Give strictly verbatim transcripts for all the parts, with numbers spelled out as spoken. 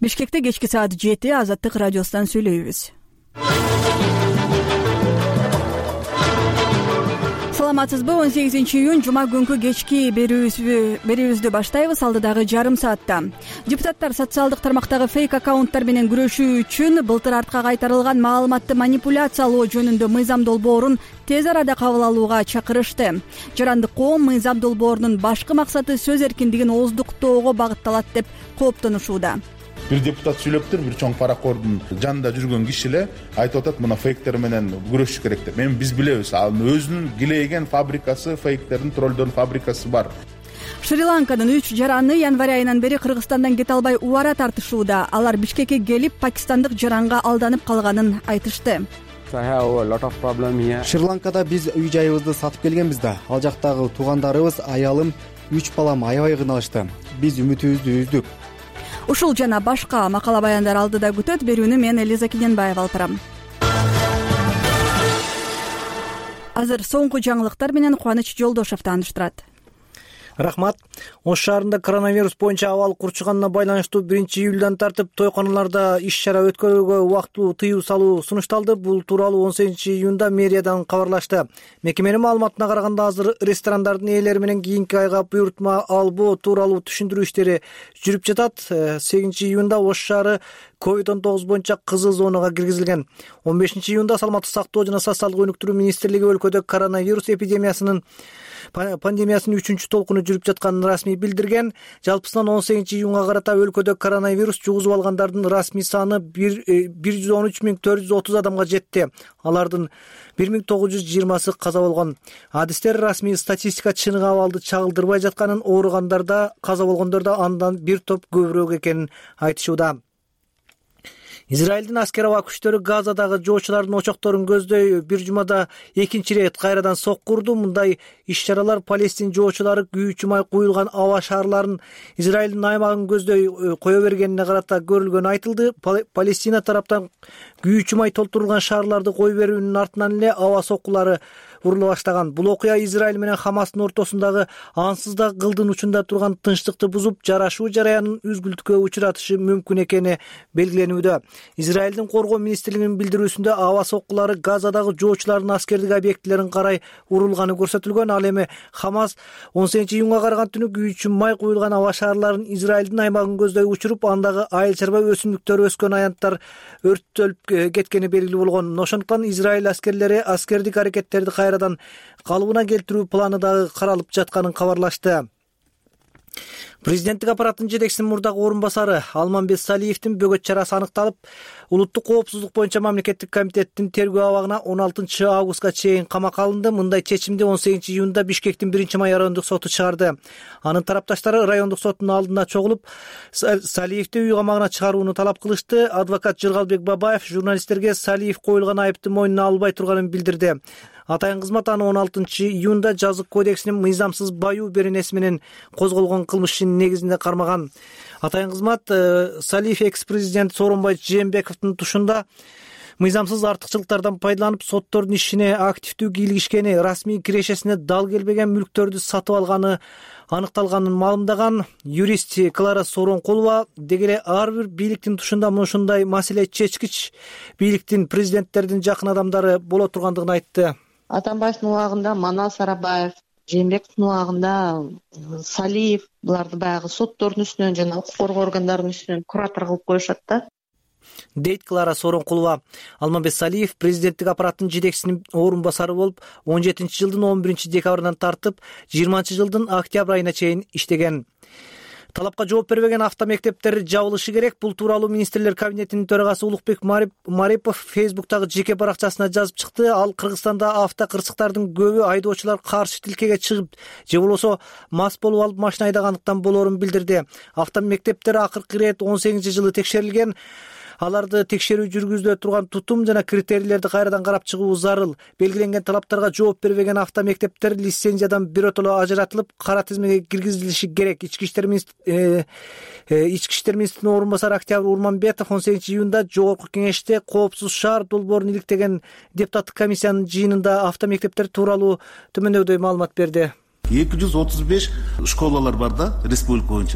Бишкекте кечки саат жети Азаттык радиосунан сүйлөйбүз. Саламатсызбы? он сегизинчи июнь жума күнкү кечки берүүбүздү баштайбыз. Алдыдагы жарым саатта депутаттар социалдык тармактагы фейк аккаунттар менен күрөшүү үчүн былтыр артка кайтарылган маалыматты манипуляциялоо жөнүндө мыйзам долбоорун тез арада кабыл алууга чакырышты. Жарандык коом мыйзам долбоорунун башкы максаты сөз эркиндигин ооздуктоого багытталат деп кооптонушууда. Бир депутат сүйлөптүр, бир чоң паракордун жанында жүргөн киши эле айтып атат, мына фейктер менен күрөшүш керек деп. Мен биз билебиз, ал өзүнүн килейген фабрикасы, фейктердин, троллдордун фабрикасы бар. Шри-Ланканын үч жараны январь айынан бери Кыргызстандан кете албай убара тартышууда. Алар Бишкекке келип, пакистандык жаранга алданып калганын айтышты. Шри-Ланкада биз үй жайыбызды сатып келгенбиз да, ал жактагы туугандарыбыз, аялым, үч балам аябай кыйналышты. Биз үмүтүбүздү үздүк. Ушул жана башка макала баяндар алдыда күтөт. Берүүнү мен Элиза Кененбаева алып барам. Азыр соңку жаңылыктар менен Кубаныч Жолдошев тааныштырат. Рахмат. Ош шаарында коронавирус боюнча абал курчуганына байланыштуу биринчи июлдан тартып тойканаларда иш-чара өткөрүүгө убактылуу тыюу салуу сунушталды. Бул тууралуу он сегизинчи июнда мэриядан кабарлашты. Мекеменин маалыматына караганда азыр ресторандардын ээлери менен кийинки айга буйрутма албоо тууралуу түшүндүрүү иштери жүрүп жатат. сегизинчи июнда Ош шаары ковид он тогуз боюнча кызыл зонага киргизилген. он бешинчи июнда Саламаттык сактоо жана социалдык өнүктүрүү министрлиги өлкөдө коронавирус эпидемиясынын пандемиясынын үчүнчү толкуну жүрүп жатканын расмий билдирген. Жалпысынан он сегизинчи июнга карата өлкөдө коронавирус жугузуп алгандардын расмий саны бир жүз он үч миң төрт жүз отуз адамга жетти. Алардын бир миң тогуз жүз жыйырмасы каза болгон. Адистер расмий статистика чыныгы абалды чагылдырбай жатканын, ооругандарда, каза болгондордо андан бир топ көбүрөөк экенин айтышууда. Израилдин аскер аба күчтөрү Газадагы жоочулардын очокторун көздөй бир жумада экинчи ирет кайрадан сокку урду. Мындай иш-чаралар Палестин жоочулары күйүүчү май куюлган аба шаарларын Израилдин аймагын көздөй кое бергенине карата көрүлгөнү айтылды. Палестина тараптан күйүүчү май толтурулган шаарларды кое берүүнүн артынан эле аба соккулары урула баштаган. Бул окуя Израиль менен Хамастын ортосундагы ансыз да кылдын учунда турган тынчтыкты бузуп, жарашуу жараянын үзгүлтүккө учуратышы мүмкүн экени белгиленүүдө. Израилдин коргоо министрлигинин билдирүүсүндө аба соккулары Газадагы жоочулардын аскердик объектилерин карай урулганы көрсөтүлгөн. Ал эми Хамас он сегизинчи июнга караган түнү күйүүчү май куюлган аба шаарларын Израилдин аймагын көздөй учуруп, андагы айыл чарба өсүмдүктөр өскөн аянттар өрттөлүп кеткени белгилүү болгон. Ошондуктан Израиль аскерлери аскердик аракеттерди кайрадан калыбына келтирүү планы дагы каралып жатканын кабарлашты. Президенттик аппараттын жетекчисинин мурдагы орун басары Алмамбет Салиевдин бөгөт чарасы аныкталып, улуттук коопсуздук боюнча мамлекеттик комитеттин тергөө абагына он алтынчы августка чейин камакка алынды. Мындай чечимди он сегизинчи июнда Бишкектин биринчи май райондук соту чыгарды. Анын тарапташтары райондук соттун алдында чогулуп, Салиевди үй камагына чыгарууну талап кылышты. Адвокат Жыргалбек Бабаев журналисттерге Салиев коюлган айыпты мойнуна албай турганын билдирди. Атайын кызмат аны он алтынчы июнда жазык кодексинин мыйзамсыз баюу беренеси менен козголгон кылмыш ишинин негизинде кармаган. Атайын кызмат Салиев экс-президент Сооронбай Жээнбековдун тушунда мыйзамсыз артыкчылыктардан пайдаланып, соттордун ишине активдүү кийлигишкени, расмий кирешесине дал келбеген мүлктөрдү сатып алганы аныкталганын маалымдаган. Юрист Клара Сооронкулова дегеле ар бир бийликтин тушунда мынушундай маселе чечкич бийликтин, президенттердин жакын адамдары боло тургандыгын айтты. Атамбаевдин убагында Манас Арабаев, Жээнбековдун убагында Салиев, буларды баягы соттордун үстүнөн жана укук коргоо органдарынын үстүнөн куратор кылып коюшат да, дейт Клара Сооронкулова. Алмамбет Салиев президенттик аппараттын жетекчисинин орун басары болуп, он жетинчи жылдын он биринчи декабрынан тартып, жыйырманчы жылдын октябрь айына чейин иштеген. Талапка жооп бербеген автомектептер жабылышы керек. Бул тууралуу министрлер кабинетинин төрагасы Улукбек Марипов Фейсбуктагы жеке баракчасына жазып чыкты. Ал Кыргызстанда автокырсыктардын көбү айдоочулар каршы тилкеге чыгып, же болбосо мас болуп алып машина айдагандыктан болоорун билдирди. Автомектептер акыркы ирет он сегизинчи жылы текшерилген. Аларды текшерүү жүргүзүлө турган тутум жана критерийлерди кайрадан карап чыгуу зарыл. Белгиленген талаптарга жооп бербеген автомектептер лицензиядан биротоло ажыратылып, кара тизмеге киргизилиши керек. Ички иштер министринин ички иштер министринин орун басары Октябрь Урманбетов он сегизинчи июнда жогорку кеңеште коопсуз шаар долбоорун иликтеген депутаттык комиссиянын жыйынында автомектептер тууралуу төмөндөгүдөй маалымат берди. эки жүз отуз беш школалар бар да республика боюнча.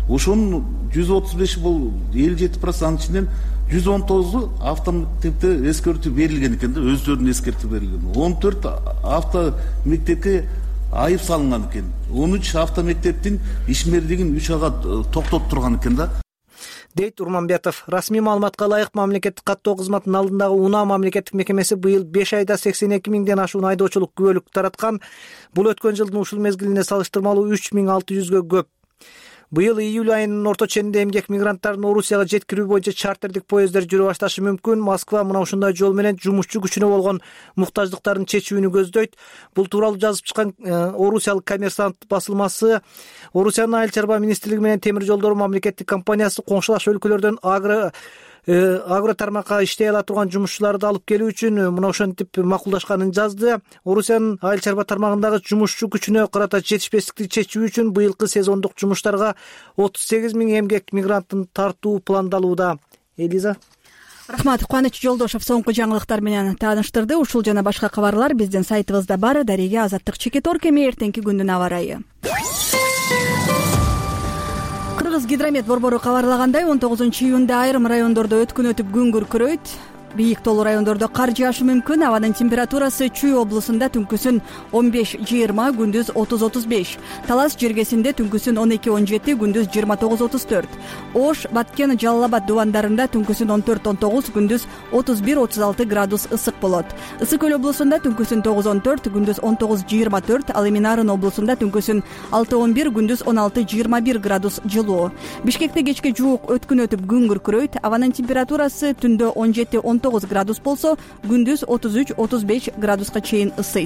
ошонун жүз отуз беши бул элүү жети процент, анын ичинен жүз он тогузу автомектепте эскертүү берилген экен да, өздөрүнүн эскертүү берилген. он төрт автомектепке айып салынган экен. он үч автомектептин ишмерлигин үч айга токтотуп турган экен да, дейт Урманбетов. Расмий маалыматка ылайык мамлекеттик каттоо кызматынын алдындагы унаа мамлекеттик мекемеси быйыл беш айда сексен эки миңден ашуун айдоочулук күбөлүк тараткан. Бул өткөн жылдын ушул мезгилине салыштырмалуу үч миң алты жүзгө көп. Быйыл июль айынын орто ченинде эмгек мигранттарын Орусияга жеткирүү боюнча чартердик поезддер жүрө башташы мүмкүн. Москва мына ушундай жол менен жумушчу күчүнө болгон муктаждыктарын чечүүнү көздөйт. Бул тууралуу жазып чыккан орусиялык Коммерсант басылмасы. Орусиянын айыл чарба министрлиги менен темир жолдору мамлекеттик компаниясы коңшулаш өлкөлөрдөн агро агро тармакка иштей ала турган жумушчуларды алып келүү үчүн мына ошентип макулдашканын жазды. Орусиянын айыл чарба тармагындагы жумушчу күчүнө карата жетишпестикти чечүү үчүн быйылкы сезондук жумуштарга отуз сегиз миң эмгек мигранттын тартуу пландалууда. Элиза. Рахмат. Кубаныч Жолдошов соңку жаңылыктар менен тааныштырды. Ушул жана башка кабарлар биздин сайтыбызда бар. Дареге Азаттык Чекитор кеме эртеңки күндүн аба ырайы. Кыргыз гидромет борбору кабарлагандай, он тогузунчу июнда айрым райондордо өткүн өтүп күн күркүрөйт. Бийик тоолуу райондордо кар жаашы мүмкүн. Абанын температурасы Чүй облусунда түнкүсүн он беш жыйырма, күндүз отуз отуз беш. Талас жергесинде түнкүсүн он эки он жети, күндүз жыйырма тогуз отуз төрт. Ош, Баткен, Жалал Абад дубандарында түнкүсүн он төрт он тогуз, күндүз отуз бир отуз алты градус ысык болот. Ысык көл облусунда түнкүсүн тогуз он төрт, күндүз он тогуз жыйырма төрт. Ал эми Нарын облусунда түнкүсүн алты он бир, күндүз он алты жыйырма бир градус жылуу. Бишкекте кечке жуук өткүн өтүп күн күркүрөйт. Абанын температурасы түндө он жети он тогуз градус болсо, күндүз отуз үч отуз беш градуска чейин ысыйт.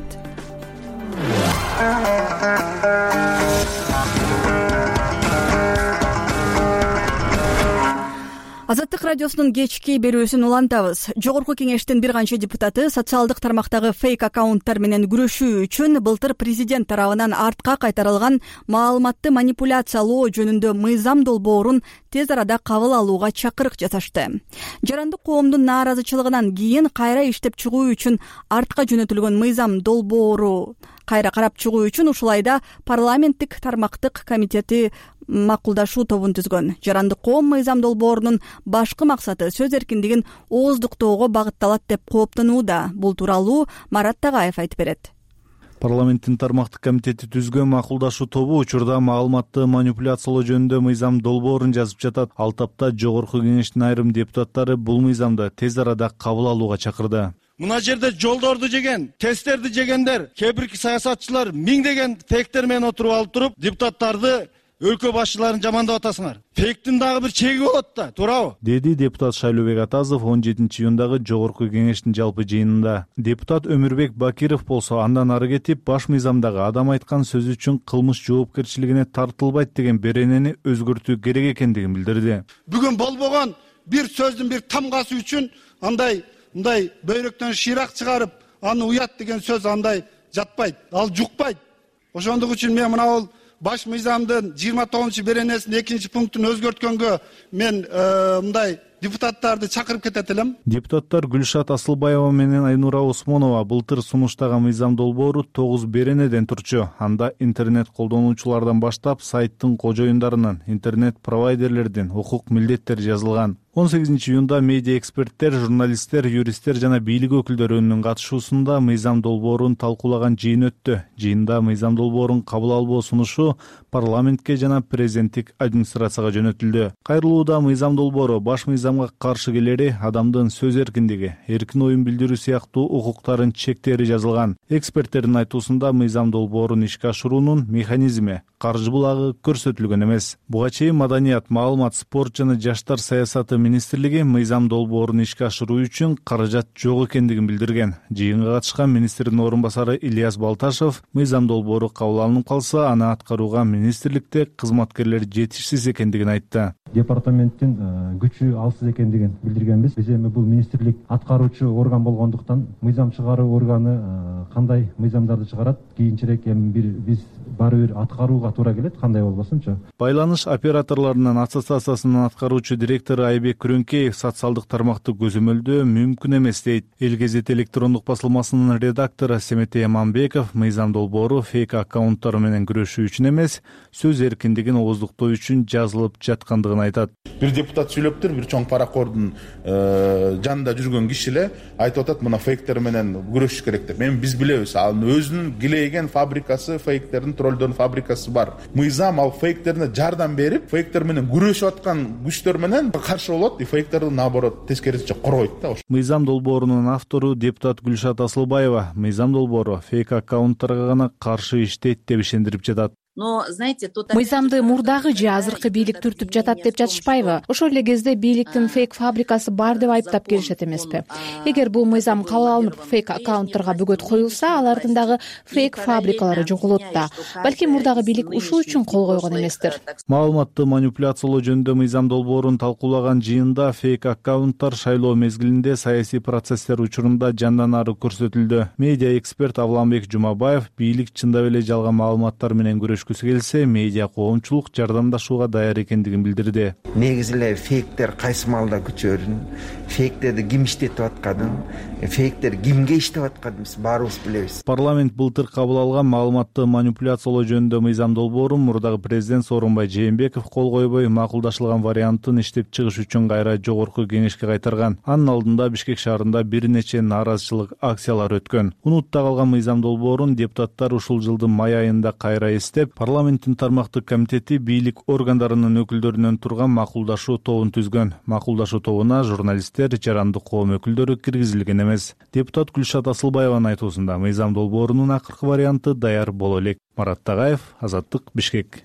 Азаттык радиосунун кечки берүүсүн улантабыз. Жогорку кеңештин бир канча депутаты социалдык тармактагы фейк аккаунттар менен күрөшүү үчүн былтыр президент тарабынан артка кайтарылган маалыматты манипуляциялоо жөнүндө мыйзам долбоорун тез арада кабыл алууга чакырык жасашты. Жарандык коомдун нааразычылыгынан кийин кайра иштеп чыгуу үчүн артка жөнөтүлгөн мыйзам долбоору кайра карап чыгуу үчүн ушул айда парламенттик тармактык комитети макулдашуу тобун түзгөн. Жарандык коом мыйзам долбоорунун башкы максаты сөз эркиндигин ооздуктоого багытталат деп кооптонууда. Бул тууралуу Марат Тагаев айтып берет. Парламенттин тармактык комитети түзгөн макулдашуу тобу учурда маалыматты манипуляциялоо жөнүндө мыйзам долбоорун жазып жатат. Ал тапта жогорку кеңештин айрым депутаттары бул мыйзамды тез арада кабыл алууга чакырды. Мына жерде жолдорду жеген, тесттерди жегендер, кээ бир саясатчылар миңдеген фейктер менен отуруп алып туруп, депутаттарды өлкө башчыларын жамандап атасыңар. Фейктин дагы бир чеги болот да, туурабы? Деди депутат Шайлообек Атазов он жетинчи июндагы жогорку кеңештин жалпы жыйынында. Депутат Өмүрбек Бакиров болсо андан ары кетип баш мыйзамдагы адам айткан сөзү үчүн кылмыш жоопкерчилигине тартылбайт деген беренени өзгөртүү керек экендигин билдирди. Бүгүн болбогон бир сөздүн бир тамгасы үчүн андай мындай бөйрөктөн шыйрак чыгарып, аны уят деген сөз андай жатпайт, ал жукпайт. Ошондук үчүн мен мына бул баш мыйзамдын жыйырма тогузунчу беренесинин экинчи пунктун өзгөрткөнгө мен мындай депутаттарды чакырып кетет элем. Депутаттар Гүлшат Асылбаева менен Айнура Осмонова былтыр сунуштаган мыйзам долбоору тогуз беренеден турчу. Анда интернет колдонуучулардан баштап сайттын кожоюндарынын, интернет провайдерлердин укук милдеттери жазылган. он сегизинчи июнда медиа эксперттер, журналисттер, юристтер жана бийлик өкүлдөрүнүн катышуусунда мыйзам долбоорун талкуулаган жыйын өттү. Жыйында мыйзам долбоорун кабыл албоо сунушу парламентке жана президенттик администрацияга жөнөтүлдү. Кайрылууда мыйзам долбоору баш мыйзамга каршы келери адамдын сөз эркиндиги, эркин оюн билдирүү сыяктуу укуктарын чектери жазылган. Эксперттердин айтуусунда мыйзам долбоорун ишке ашыруунун механизми, каржы булагы көрсөтүлгөн эмес. Буга чейин Маданият, маалымат, спорт жана жаштар саясаты министрлиги мыйзам долбоорун ишке ашыруу үчүн каражат жок экендигин билдирген. Жыйынга катышкан министрдин орун басары Ильяс Балташев мыйзам долбоору кабыл алынып калса, аны аткарууга министрликте кызматкерлер жетишсиз экендигин айтты. департаменттин күчү алсыз экендигин билдиргенбиз. Биз эми бул министрлик аткаруучу орган болгондуктан мыйзам чыгаруу органы кандай мыйзамдарды чыгарат, кийинчерээк эми бир биз баары бир аткарууга туура келет, кандай болбосунчу. Байланыш операторлорунун ассоциациясынын аткаруучу директору Айбек Күрөңкеев социалдык тармакты көзөмөлдөө мүмкүн эмес дейт. Эл Гезит электрондук басылмасынын редактору Семетей Аманбеков мыйзам долбоору фейк аккаунттар менен күрөшүү үчүн эмес, сөз эркиндигин ооздуктоо үчүн жазылып жаткандыгын айтат. Бир депутат сүйлөптүр, бир чоң паракордун жанында жүргөн киши эле айтып атат, мына фейктер менен күрөшүш керек деп. Эми биз билебиз, ал өзүнүн килейген фабрикасы, фейктердин троллдордун фабрикасы бар. Мыйзам ал фейктерине жардам берип, фейктер менен күрөшүп аткан күчтөр менен каршы болот, и фейктерди наоборот тескерисинче коргойт да. Мыйзам долбоорунун автору депутат Гүлшат Асылбаева мыйзам долбоору фейк аккаунттарга гана каршы иштейт деп ишендирип жатат. Мыйзамды мурдагы же азыркы бийлик түртүп жатат деп жатышпайбы? Ошол эле кезде бийликтин фейк фабрикасы бар деп айыптап келишет эмеспи? Эгер бул мыйзам кабыл алынып, фейк аккаунттарга бөгөт коюлса, алардын дагы фейк фабрикалары жоголот да. Балким мурдагы бийлик ушул үчүн кол койгон эместир. Маалыматты манипуляциялоо жөнүндө мыйзам долбоорун талкуулаган жыйында фейк аккаунттар шайлоо мезгилинде саясий процесстер учурунда жандан ары көрсөтүлдү. Медиа эксперт Авламбек Жумабаев бийлик чындап эле жалган маалыматтар менен көрүшкүсү келсе, медиа коомчулук жардамдашууга даяр экендигин билдирди. Негизи эле фейктер кайсы маалда күчөрүн, фейктерди ким иштетип атканын, фейктер кимге иштеп атканын биз баарыбыз билебиз. Парламент былтыр кабыл алган маалыматты манипуляциялоо жөнүндө мыйзам долбоорун мурдагы президент Сооронбай Жээнбеков кол койбой, макулдашылган вариантын иштеп чыгыш үчүн кайра жогорку кеңешке кайтарган. Анын алдында Бишкек шаарында бир нече нааразычылык акциялары өткөн. Унутта калган мыйзам долбоорун депутаттар ушул жылдын май айында кайра эстеп, парламенттин тармактык комитети бийлик органдарынын өкүлдөрүнөн турган макулдашуу тобун түзгөн. Макулдашуу тобуна журналисттер, жарандык коом өкүлдөрү киргизилген эмес. Депутат Гүлшат Асылбаеванын айтуусунда мыйзам долбоорунун акыркы варианты даяр боло элек. Марат Тагаев, Азаттык, Бишкек.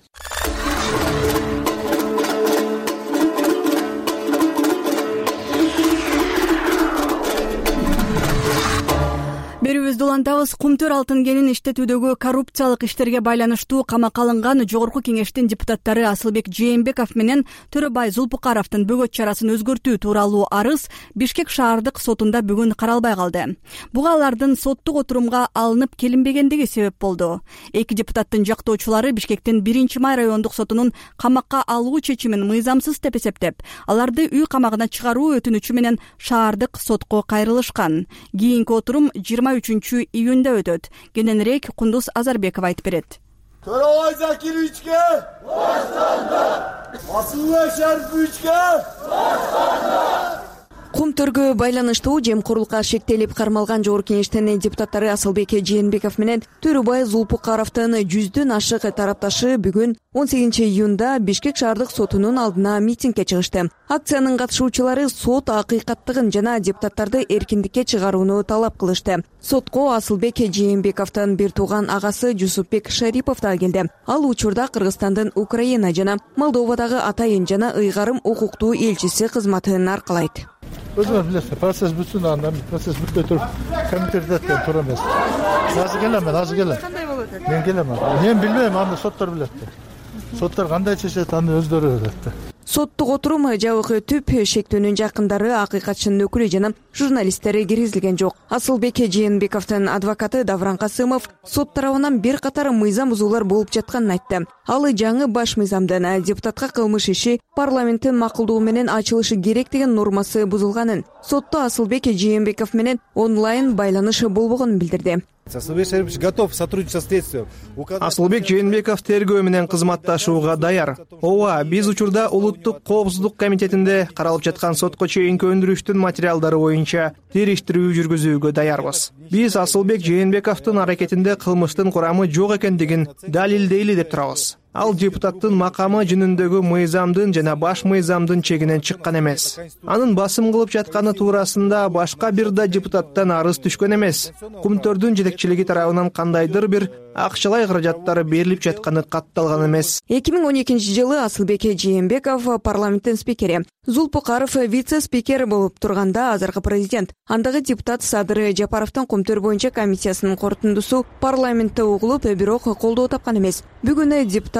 Берүүбүздү улантабыз. Кумтөр алтын кенин иштетүүдөгү коррупциялык иштерге байланыштуу камакка алынган Жогорку кеңештин депутаттары Асылбек Жээнбеков менен Төрөбай Зулпукаровдун бөгөт чарасын өзгөртүү тууралуу арыз Бишкек шаардык сотунда бүгүн каралбай калды. Буга алардын соттук отурумга алынып келинбегендиги себеп болду. Эки депутаттын жактоочулары Бишкектин биринчи май райондук сотунун камакка алуу чечимин мыйзамсыз деп эсептеп, аларды үй камагына чыгаруу өтүнүчү менен шаардык сотко кайрылышкан. Кийинки отурум жыйырма үчүнчү июнда өтөт. Кененирээк Кундуз Азарбеков айтып берет. Төрөбай Закировичке башталды. Асылбек Шариповичке башталды. Кумтөргө байланыштуу жемкорлукка шектелип кармалган Жогорку кеңештин депутаттары Асылбек Жээнбеков менен Төрөбай Зулпукаровдун жүздөн ашык тарапташы бүгүн он сегизинчи июнда Бишкек шаардык сотунун алдына митингге чыгышты. Акциянын катышуучулары сот акыйкаттыгын жана депутаттарды эркиндикке чыгарууну талап кылышты. Сотко Асылбек Жээнбековдун бир тууган агасы Жусупбек Шарипов да келди. Ал учурда Кыргызстандын Украина жана Молдовадагы атайын жана ыйгарым укуктуу элчиси кызматын аркалайт. Өзүңөр билесиз, процесс бүтсүн, андан процесс бүтпөй туруп комитеттен тура эмес. Азыр келем мен, азыр келем. Кандай болот атат? Мен келем. Мен билбейм, аны соттор билет. Соттор кандай чечет, аны өздөрү билет. Соттук отурум жабык өтүп, шектөөнүн жакындары, акыйкатчынын өкүлү жана журналисттер киргизилген жок. Асылбек Жээнбековдун адвокаты Давран Касымов сот тарабынан бир катар мыйзам бузуулар болуп жатканын айтты. Ал жаңы баш мыйзамдын депутатка кылмыш иши парламенттин макулдугу менен ачылышы керек деген нормасы бузулганын, сотто Асылбек Жээнбеков менен онлайн байланыш болбогонун билдирди. Асылбек Шарипович готов сотрудничать со следствием. Асылбек Жээнбеков тергөө менен кызматташууга даяр. Ооба, биз учурда улуттук коопсуздук комитетинде каралып жаткан сотко чейинки өндүрүштүн материалдары боюнча териштирүү жүргүзүүгө даярбыз. Биз Асылбек Жээнбековдун аракетинде кылмыштын курамы жок экендигин далилдейли деп турабыз. Ал депутаттын макамы жөнүндөгү мыйзамдын жана баш мыйзамдын чегинен чыккан эмес. Анын басым кылып жатканы туурасында башка бир да депутаттан арыз түшкөн эмес. Кумтөрдүн жетекчилиги тарабынан кандайдыр бир акчалай каражаттар берилип жатканы катталган эмес. эки миң он экинчи жылы Асылбек Жээнбеков парламенттин спикери, Зулпукаров вице-спикер болуп турганда азыркы президент, андагы депутат Садыр Жапаровдун Кумтөр боюнча комиссиясынын корутундусу парламентте угулуп, бирок колдоо тапкан эмес. Бүгүн депутат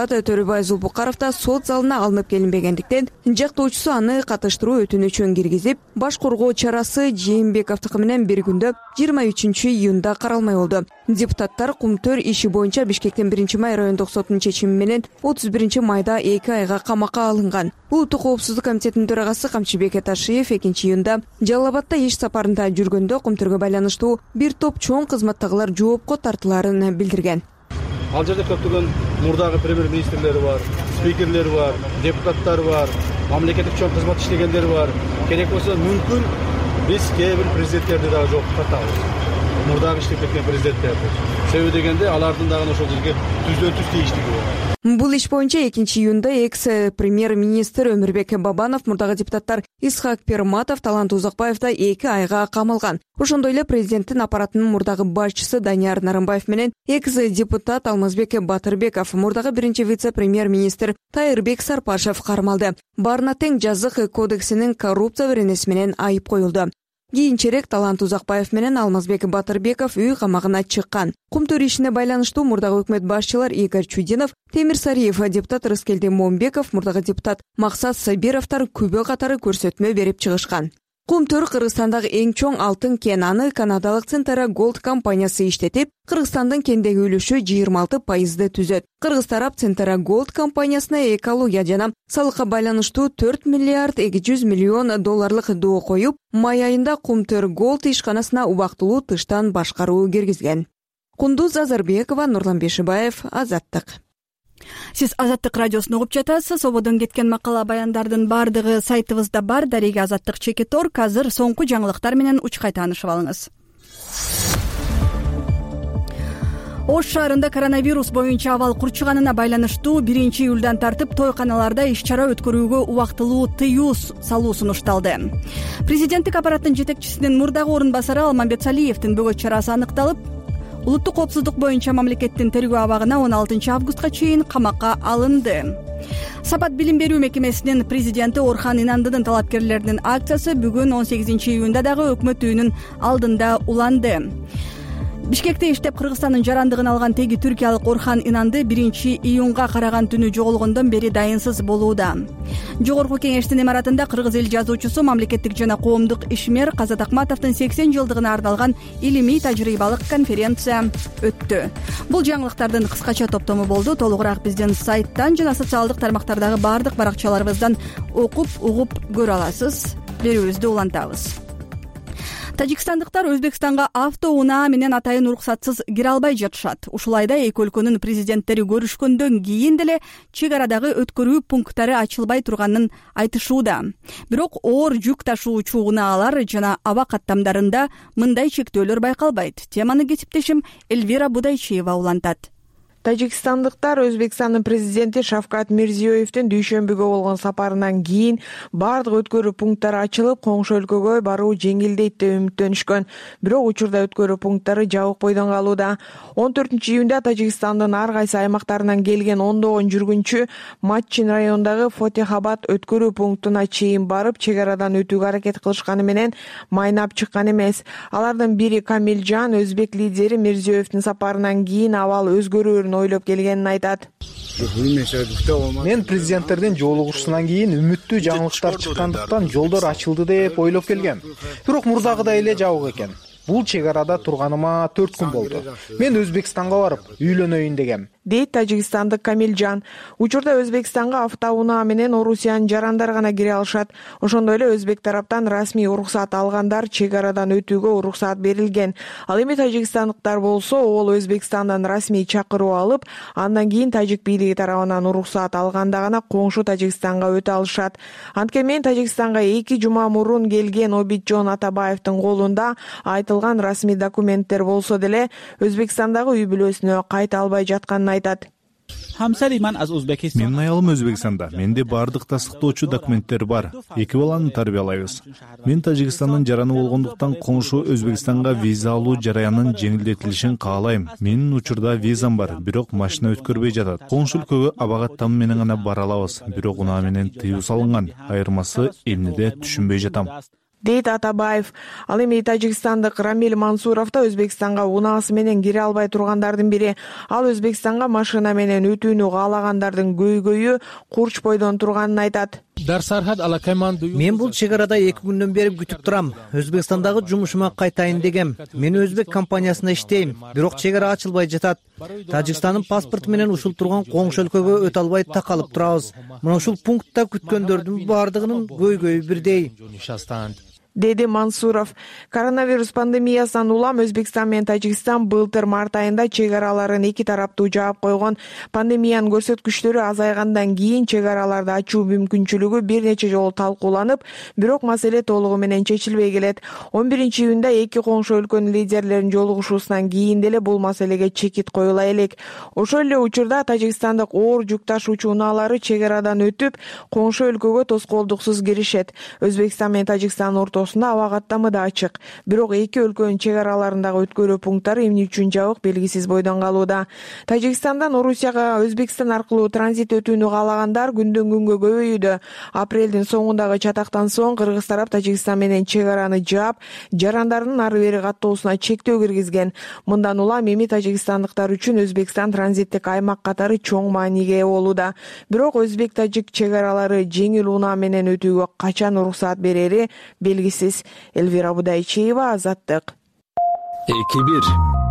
депутат Төрөбай Зулпукаров да сот залына алынып келинбегендиктен жактоочусу аны катыштыруу өтүнүчүн киргизип, баш коргоо чарасы Жээнбековдуку менен бир күндө жыйырма үчүнчү июнда каралмай болду. Депутаттар Кумтөр иши боюнча Бишкектин биринчи май райондук сотунун чечими менен отуз биринчи майда эки айга камакка алынган. Улуттук коопсуздук комитетинин төрагасы Камчыбек Эташиев экинчи июнда Жалал Абадда иш сапарында жүргөндө Кумтөргө байланыштуу бир топ чоң кызматтагылар жоопко тартылаарын билдирген. Ал жерде көптөгөн мурдагы премьер-министрлери бар, спикерлери бар, депутаттар бар, мамлекеттик чоң кызмат иштегендер бар. Керек болсо мүмкүн биз кээ бир президенттерди дагы жоопко тартабыз. Мурдагы иштеп кеткен президенттерди. Себеби дегенде алардын дагы ошол жерге түздөн түз тийиштиги бар. Бул иш боюнча экинчи июнда экс премьер-министр Өмүрбек Бабанов, мурдагы депутаттар Исхак Перматов, Талант Узакбаев да эки айга камалган. Ошондой эле президенттин аппаратынын мурдагы башчысы Данияр Нарымбаев менен экс депутат Алмазбек Батырбеков, мурдагы биринчи вице-премьер-министр Тайырбек Сарпашев кармалды. Баарына тең жазык кодексинин коррупция беренеси менен айып коюлду. Кийинчерээк Талант Узакбаев менен Алмазбек Батырбеков үй камагына чыккан. Кумтөр ишине байланыштуу мурдагы өкмөт башчылар Игорь Чудинов, Темир Сариев, депутат Рыскелди Момбеков, мурдагы депутат Максат Сабировтар күбө катары көрсөтмө берип чыгышкан. Кумтөр Кыргызстандагы эң чоң алтын кен, аны канадалык Центара Голд компаниясы иштетип, Кыргызстандын кендеги үлүшү жыйырма алты пайызды түзөт. Кыргыз тарап Центара Голд компаниясына экология жана салыкка байланыштуу төрт миллиард эки жүз миллион долларлык доо коюп, май айында Кумтөр Голд ишканасына убактылуу тыштан башкаруу киргизген. Кундуз Азарбекова, Нурлан Бешибаев, Азаттык. Сиз Азаттык радиосун угуп жатасыз. Ободон кеткен макала баяндардын бардыгы сайтыбызда бар. Дареге Азаттык чекит орг. Азыр соңку жаңылыктар менен учкай таанышып алыңыз. Ош шаарында коронавирус боюнча абал курчуганына байланыштуу биринчи июлдан тартып тойканаларда иш-чара өткөрүүгө убактылуу тыюу салуу сунушталды. Президенттик аппараттын жетекчисинин мурдагы орун басары Алмамбет Салиевдин бөгөт чарасы аныкталып, улуттук коопсуздук боюнча мамлекеттин тергөө абагына он алтынчы августка чейин камакка алынды. Сапат билим берүү мекемесинин президенти Орхан Инандынын талапкерлеринин акциясы бүгүн он сегизинчи июнда дагы өкмөт үйүнүн алдында уланды. Бишкекте иштеп Кыргызстандын жарандыгын алган теги түркиялык Орхан Инанды биринчи июнга караган түнү жоголгондон бери дайынсыз болууда. Жогорку кеңештин имаратында кыргыз эл жазуучусу, мамлекеттик жана коомдук ишмер Казат Акматовдун сексен жылдыгына арналган илимий тажрыйбалык конференция өттү. Бул жаңылыктардын кыскача топтому болду. Толугураак биздин сайттан жана социалдык тармактардагы бардык баракчаларыбыздан окуп, угуп көрө аласыз. Берүүбүздү улантабыз. Тажикстандыктар Өзбекстанга авто унаа менен атайын уруксатсыз кире албай жатышат. Ушулайда эки өлкөнүн президенттери көрүшкөндөн кийин деле чек арадагы өткөрүү пункттары ачылбай турганын айтышууда. Бирок оор жүк ташуучу унаалар жана аба каттамдарында мындай чектөөлөр байкалбайт. Теманы кесиптешим Эльвира Будайчиева улантат. Тажикстандыктар Өзбекстандын президенти Шавкат Мирзиёевдин дүйшөмбүгө болгон сапарынан кийин бардык өткөрүү пункттары ачылып, коңшу өлкөгө баруу жеңилдейт деп үмүттөнүшкөн. Бирок учурда өткөрүү пункттары жабык бойдон калууда. он төртүнчү июнда Тажикстандын ар кайсы аймактарынан келген ондогон жүргүнчү Матчин районундагы Фотехабад өткөрүү пунктуна чейин барып, чек арадан өтүүгө аракет кылышканы менен майнап чыккан эмес. Алардын бири Камилжан, өзбек лидери Мирзиёевдин сапарынан кийин абал өзгөрүүрүн ойлоп келгенин айтат. Мен президенттердин жолугушусунан кийин үмүттүү жаңылыктар чыккандыктан жолдор ачылды деп ойлоп келгем. Бирок мурдагыдай эле жабык экен. Бул чек арада турганыма төрт күн болду. Мен Өзбекстанга барып үйлөнөйүн дегем, дейт тажикстандык Камилжан. Учурда Өзбекстанга автоунаа менен Орусиянын жарандары гана кире алышат. Ошондой эле өзбек тараптан расмий уруксат алгандар чек арадан өтүүгө уруксат берилген. Ал эми тажикстандыктар болсо, ол Өзбекстандан расмий чакыруу алып, андан кийин тажик бийлиги тарабынан уруксат алганда гана коңшу Тажикстанга өтө алышат. Анткени мен Тажикстанга эки жума мурун келген Обитжон Атабаевдин колунда айтылган расмий документтер болсо деле Өзбекстандагы үй бүлөсүнө кайта албай жатканын айтат. Менин аялым Өзбекстанда. Менде бардык тастыктоочу документтер бар. Эки баланы тарбиялайбыз. Мен Тажикстандын жараны болгондуктан коңшу Өзбекстанга виза алуу жараянын жеңилдетилишин каалайм. Менин учурда визам бар, бирок машина өткөрбөй жатат. Коңшу өлкөгө абагаттам менен гана бара алабыз, бирок унаа менен тыюу салынган. Айырмасы эмнеде түшүнбөй жатам. дейт Атабаев. Ал эми тажикстандык Рамиль Мансуров да Өзбекстанга унаасы менен кире албай тургандардын бири. Ал Өзбекстанга машина менен өтүүнү каалагандардын көйгөйү Курч бойдон турганын айтат. Мен бул чек арада эки күндөн бери күтүп турам. Өзбекстандагы жумушума кайтайын дегем. Мен өзбек компаниясында иштейм, бирок чек ара ачылбай жатат. Тажикстандын паспорту менен ушул турган коңшу өлкөгө өтө албай такалып турабыз. Мына ушул пунктта күткөндөрдүн баардыгынын көйгөйү бирдей, деди Мансуров. Коронавирус пандемиясынан улам Өзбекстан менен Тажикстан былтыр март айында чек араларын эки тараптуу жаап койгон. Пандемиянын көрсөткүчтөрү азайгандан кийин чек араларды ачуу мүмкүнчүлүгү бир нече жолу талкууланып, бирок маселе толугу менен чечилбей келет. он биринчи июнда эки коңшу өлкөнүн лидерлеринин жолугушуусунан кийин деле бул маселеге чекит коюла элек. Ошол эле учурда тажикстандык оор жүк ташуучу унаалары чек арадан өтүп, коңшу өлкөгө тоскоолдуксуз киришет. Өзбекстан менен Тажикстан орто аба каттамы да ачык. Бирок эки өлкөнүн чек араларындагы өткөрүү пункттары эмне үчүн жабык белгисиз бойдон калууда. Тажикстандан Орусияга Өзбекстан аркылуу транзит өтүүнү каалагандар күндөн күнгө көбөйүүдө. Апрелдин соңундагы чатактан соң кыргыз тарап Тажикстан менен чек араны жаап, жарандардын ары бери каттоосуна чектөө киргизген. Мындан улам эми тажикстандыктар үчүн Өзбекстан транзиттик аймак катары чоң мааниге ээ болууда. Бирок өзбек-тажик чек аралары жеңил унаа менен өтүүгө качан уруксаат берери белгисиз. Элвира Будайчиева, Азаттык. эки бир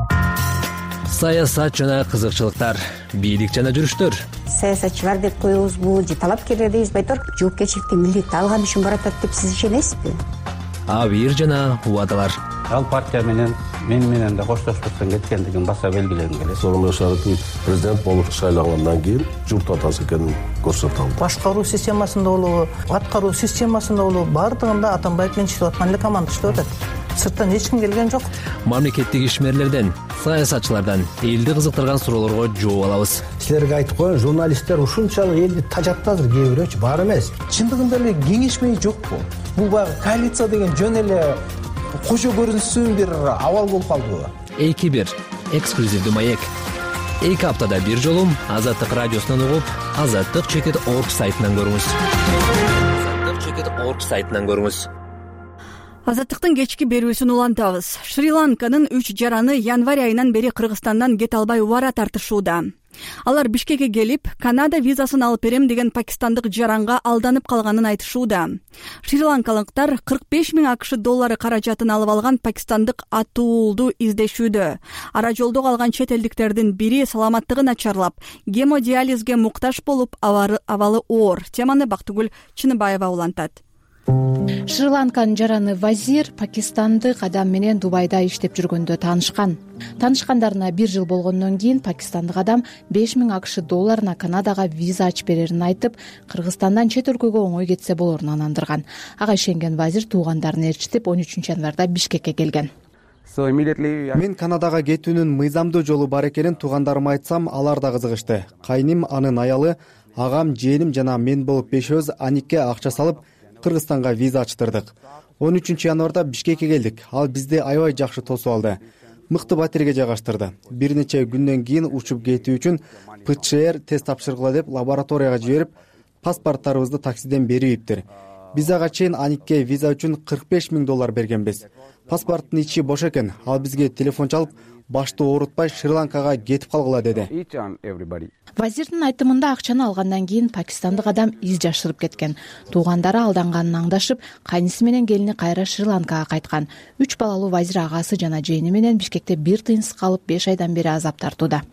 саясат жана кызыкчылыктар, бийлик жана жүрүштөр. Саясатчылар деп коебузбу же талапкерлер дейбизби айтор, жоопкерчиликти милдетти алган үчүн баратат деп сиз ишенесизби? Абийир жана убадалар. Ал партия менен мен менен да коштошпостон кеткендигин баса белгилегим келет. Сооронбай Шарипович президент болуп шайлангандан кийин журт атасы экенин көрсөтө алды. Башкаруу системасында болобу, аткаруу системасында болобу, баардыгында Атамбаев менен иштеп аткан эле команда иштеп атат. Сырттан эч ким келген жок. Мамлекеттик ишмерлерден, саясатчылардан элди кызыктырган суроолорго жооп алабыз. Силерге айтып коеюн, журналисттер ушунчалык элди тажатты азыр, кээ бирөөчү бар эмес. Чындыгында эле кеңешмей жокпу? Бул баягы коалиция деген жөн эле кожо көрүнсүн бир абал болуп калдыбы? эки бир эксклюзивдүү маек. эки аптада бир жолу Азаттык радиосунан угуп, азаттык чекит точка орг сайтынан көрүңүз. азаттык чекит точка орг сайтынан көрүңүз. Азаттыктын кечки берүүсүн улантабыз. Шри-Ланканын үч жараны январь айынан бери Кыргызстандан кете албай убара тартышууда. Алар Бишкекке келип, Канада визасын алып берем деген пакистандык жаранга алданып калганын айтышууда. Шри-Ланкалыктар кырк беш миң акш доллары каражатын алып алган пакистандык атуулду издешүүдө. Ара жолдо калган чет элдиктердин бири саламаттыгы начарлап, гемодиализге муктаж болуп, абалы оор. Теманы Бактыгүл Чыныбаева улантат. Шри-Ланканын жараны Вазир пакистандык адам менен Дубайда иштеп жүргөндө таанышкан. Таанышкандарына бир жыл болгондон кийин пакистандык адам беш миң акш долларына Канадага виза ачып берерин айтып, Кыргызстандан чет өлкөгө оңой кетсе болорун анандырган. Ага ишенген Вазир туугандарын ээрчитип он үчүнчү январда Бишкекке келген. Мен Канадага кетүүнүн мыйзамдуу жолу бар экенин туугандарыма айтсам, алар да кызыгышты. Кайным, анын аялы, агам, жээним жана мен болуп бешөөбүз Аникке акча салып Кыргызстанга виза ачтырдык. он үчүнчү январда Бишкекке келдик. Ал бизди аябай жакшы тосуп алды. Мыкты батирге жайгаштырды. Бир нече күндөн кийин учуп кетүү үчүн пэ че эр тест тапшыргыла деп лабораторияга жиберип, паспорттарыбызды таксиден бериптир. Биз ага чейин Аникке виза үчүн кырк беш миң доллар бергенбиз. Паспорттун ичи бош экен. Ал бизге телефон чалып, башты оорутпай Шри-Ланкага кетип калгыла деди. Вазирдин айтымында акчаны алгандан кийин пакистандык адам из жашырып кеткен. Туугандары алданганын аңдашып, кайнысы менен келини кайра Шри-Ланкага кайткан. Үч балалуу Вазир агасы жана жээни менен Бишкекте бир тыйынсыз калып беш айдан бери азап тартууда.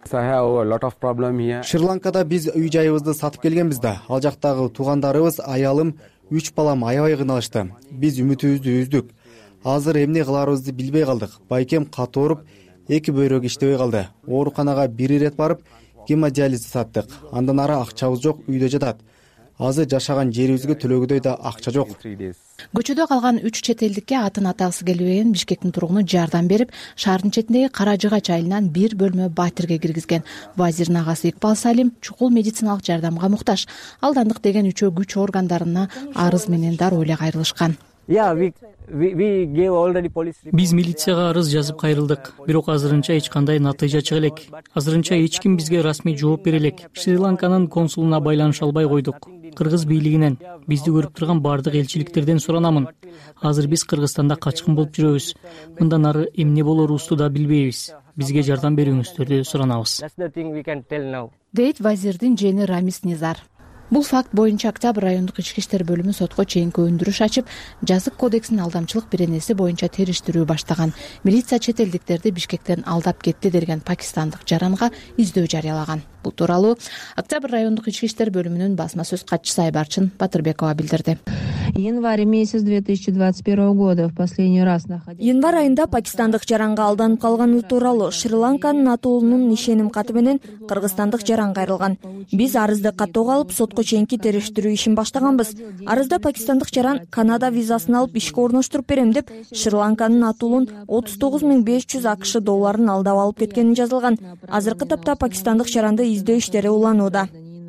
Шри-Ланкада биз үй жайыбызды сатып келгенбиз да, ал жактагы туугандарыбыз, аялым, үч балам аябай кыйналышты. Биз үмүтүбүздү үздүк. Азыр эмне кыларыбызды билбей калдык. Байкем каты ооруп, эки бөйрөк иштебей калды. Ооруканага бир ирет барып, гемодиализ саттык. Андан ары акчабыз жок, үйдө жатат. Азыр жашаган жерибизге төлөгөдөй да акча жок. Көчөдө калган үч чет элдикке атын атагысы келбеген Бишкектин тургуну жардам берип, шаардын четиндеги Кара Жыгач айылынан бир бөлмө батирге киргизген. Вазирдин агасы Икбал Салим чукул медициналык жардамга муктаж. Алдандык деген үчөө күч органдарына арыз менен дароо эле кайрылышкан. биз милицияга арыз жазып кайрылдык, бирок азырынча эч кандай натыйжа чыга элек. Азырынча эч ким бизге расмий жооп бере элек. Шри-Ланканын консулуна байланыша албай койдук. Кыргыз бийлигинен, бизди көрүп турган баардык элчиликтерден суранамын. Азыр биз Кыргызстанда качкын болуп жүрөбүз. Мындан ары эмне болорубузду да билбейбиз. Бизге жардам берүүңүздөрдү суранабыз, дейт вазирдин жээни Рамис Низар. Бул факт боюнча Октябрь райондук ички иштер бөлүмү сотко чейинки өндүрүш ачып, жазык кодексинин алдамчылык беренеси боюнча териштирүү баштаган. Милиция чет элдиктерди Бишкектен алдап кетти деген пакистандык жаранга издөө жарыялаган. Бул тууралуу Октябрь райондук ички иштер бөлүмүнүн басма сөз катчысы Айбарчын Батырбекова билдирди. Январь месяц две тысячи двадцать первого года в последний раз находился. Январь айында пакистандык жаранга алданып калганы тууралуу Шри-Ланканын атуулунун ишеним каты менен кыргызстандык жаранга кайрылган. Биз арызды каттоого алып сотко чейинки териштирүү ишин баштаганбыз. Арызда пакистандык жаран Канада визасын алып ишке орноштуруп берем деп Шри-Ланканын атуулун отуз тогуз миң беш жүз АКШ долларын алдап алып кеткени жазылган. Азыркы тапта пакистандык жаранды издөө иштери уланууда.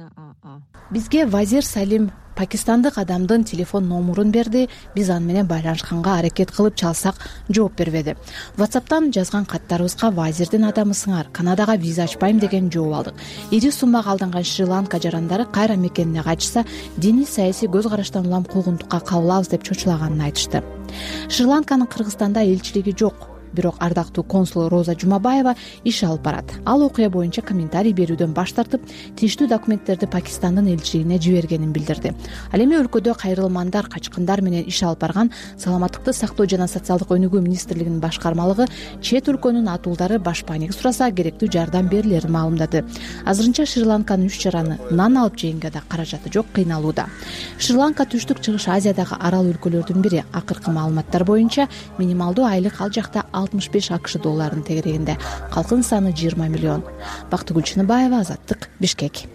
Бизге вазир Салим пакистандык адамдын телефон номурун берди. Биз аны менен байланышканга аракет кылып чалсак, жооп бербеди. WhatsApp'тан жазган каттарыбызга вазирдин адамысыңар, Канадага виза ачпайм деген жооп алдык. Ири суммага алданган Шри-Ланка жарандары кайра мекенине кайтышса, диний саясий көз караштан улам куугунтукка кабылабыз деп чочулаганын айтышты. Шри-Ланканын Кыргызстанда элчилиги жок. Бирок ардактуу консул Роза Жумабаева иш алып барат. Ал окуя боюнча комментарий берүүдөн баш тартып, тийиштүү документтерди Пакистандын элчилигине жибергенин билдирди. Ал эми өлкөдө кайрылмандар, качкындар менен иш алып барган Саламаттыкты сактоо жана социалдык өнүгүү министрлигинин башкармалыгы чет өлкөнүн атуулдары башпаанеги сураса керектүү жардам берилерин маалымдады. Азырынча Шри-Ланканын үч жараны нан алып жегенге да каражаты жок, кыйналууда. Шри-Ланка түштүк чыгыш Азиядагы арал өлкөлөрдүн бири. Акыркы маалыматтар боюнча минималдуу айлык ал жакта алтымыш беш АКШ долларын тегерегинде, калкын саны жыйырма миллион. Бактыгүл Чыныбаева, Азаттык, Бишкек.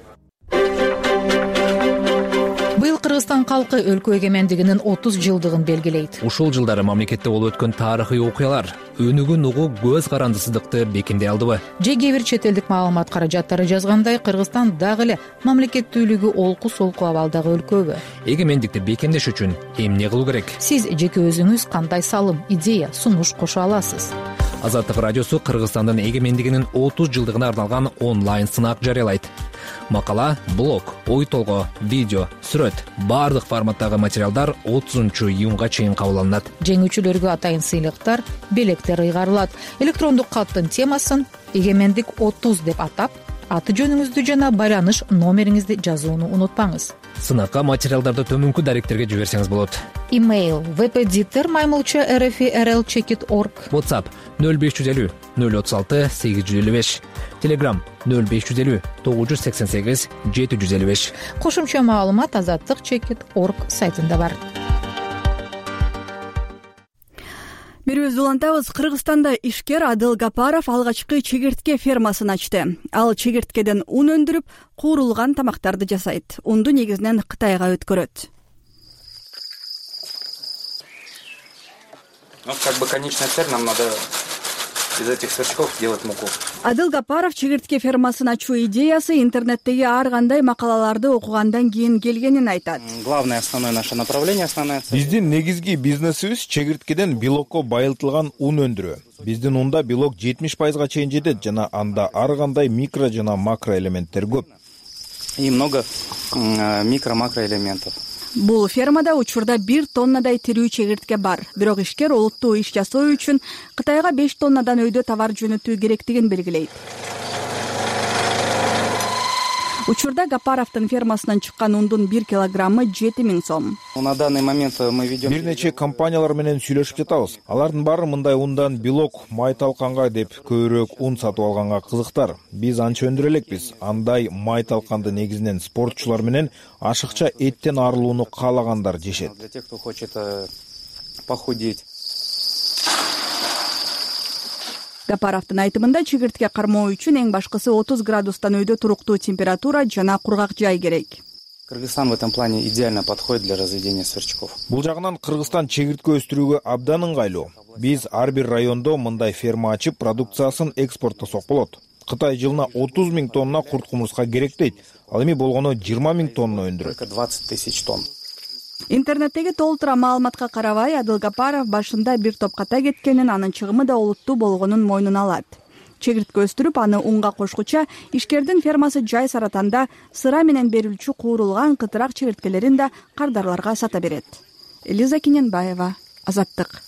Быйыл Кыргызстан калкы өлкө эгемендигинин отуз жылдыгын белгилейт. Ушул жылдары мамлекетте болуп өткөн тарыхый окуялар өнүгүн угуу көз карандысыздыкты бекемдей алдыбы? Же кээ бир чет элдик маалымат каражаттары жазгандай, Кыргызстан дагы эле мамлекеттүүлүгү олку-солку абалдагы өлкөбү? Эгемендикти бекемдеш үчүн эмне кылуу керек? Сиз жеке өзүңүз кандай салым, идея, сунуш кошо аласыз? Азаттык радиосу Кыргызстандын эгемендигинин отуз жылдыгына арналган онлайн сынак жарыялайт. Макала, блог, ой толгоо, видео, сүрөт, баардык форматтагы материалдар отузунчу июнга чейин кабыл алынат. Жеңүүчүлөргө атайын сыйлыктар, белектер ыйгарылат. Электрондук каттын темасын эгемендик отуз деп атап, аты жөнүңүздү жана байланыш номериңизди жазууну унутпаңыз. Сынакка материалдарды төмөнкү даректерге жиберсеңиз болот. Имейл впдиктер маймылча рф рл чекит точка орг. WhatsApp нөл беш жүз элүү нөл отуз алты сегиз жүз элүү беш. Telegram нөл беш жүз элүү тогуз жүз сексен сегиз жети жүз элүү беш. Кошумча маалымат азаттык чекит точка орг сайтында бар. Берүүбүздү улантабыз. Кыргызстанда ишкер Адыл Гапаров алгачкы чегиртке фермасын ачты. Ал чегирткеден ун өндүрүп, куурулган тамактарды жасайт. Унду негизинен Кытайга өткөрөт. Ну, как бы конечная цель, нам надо из этих сверчков делать муку. Адыл Гапаров чегиртке фермасын ачуу идеясы интернеттеги ар кандай макалаларды окугандан кийин келгенин айтат. Главное, основное наше направление, основная цель. Биздин негизги бизнесибиз чегирткеден белокко байылтылган ун өндүрүү. Биздин унда белок жетимиш пайызга чейин жетет жана анда ар кандай микро жана макро элементтер көп. И много микро-макро элементов. Бул фермада учурда бир тоннадай тирүү чегиртке бар. Бирок ишкер олуттуу иш жасоо үчүн Кытайга беш тоннадан өйдө товар жөнөтүү керектигин белгилейт. Учурда Гапаровдун фермасынан чыккан ундун бир килограммы жети миң сом. На данный момент мы ведем бир нече компаниялар менен сүйлөшүп жатабыз. Алардын баары мындай ундан белок, май талканга деп көбүрөөк ун сатып алганга кызыктар. Биз анча өндүрө элекпиз. Андай май талканды негизинен спортчулар менен ашыкча эттен арылууну каалагандар жешет. Для тех, кто хочет похудеть. Гапаровдун айтымында чегиртке кармоо үчүн эң башкысы отуз градустан өйдө туруктуу температура жана кургак жай керек. Кыргызстан в этом плане идеально подходит для разведения сверчков. Бул жагынан Кыргызстан чегиртке өстүрүүгө абдан ыңгайлуу. Биз ар бир райондо мындай ферма ачып, продукциясын экспорттосок болот. Кытай жылына отуз миң тонна курт кумурска керек дейт. Ал эми болгону жыйырма миң тонна өндүрөт. двадцать тысяч тонн. Интернеттеги толтура маалыматка карабай, Адыл Гапаров башында бир топ ката кеткенин, анын чыгымы да олуттуу болгонун мойнуна алат. Чегиртке өстүрүп, аны унга кошкуча, ишкердин фермасы Жай Саратанда сыра менен берүүчү куурулган кытырак чегирткелерин да кардарларга сата берет. Элиза Кененбаева, Азаттык.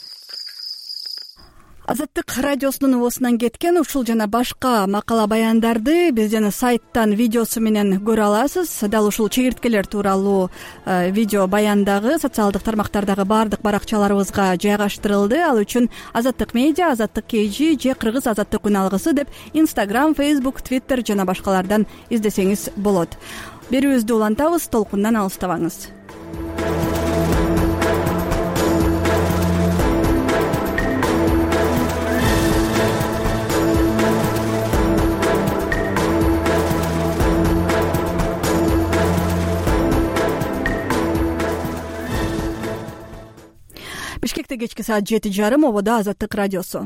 Азаттык радиосунун убосунан кеткен ушул жана башка макала баяндарды биздин сайттан видеосу менен көрө аласыз. Дал ушул чегирткелер тууралуу видео баяндагы социалдык тармактардагы баардык баракчаларыбызга жайгаштырылды. Ал үчүн Азаттык медиа, Азаттык kg же Кыргыз Азаттык күн алгысы деп Instagram, Facebook, Twitter жана башкалардан издесеңиз болот. Берүүбүздү улантабыз, толкундан алыстабаңыз. Бишкекте кечки саат жети жарым, ободо Азаттык радиосу.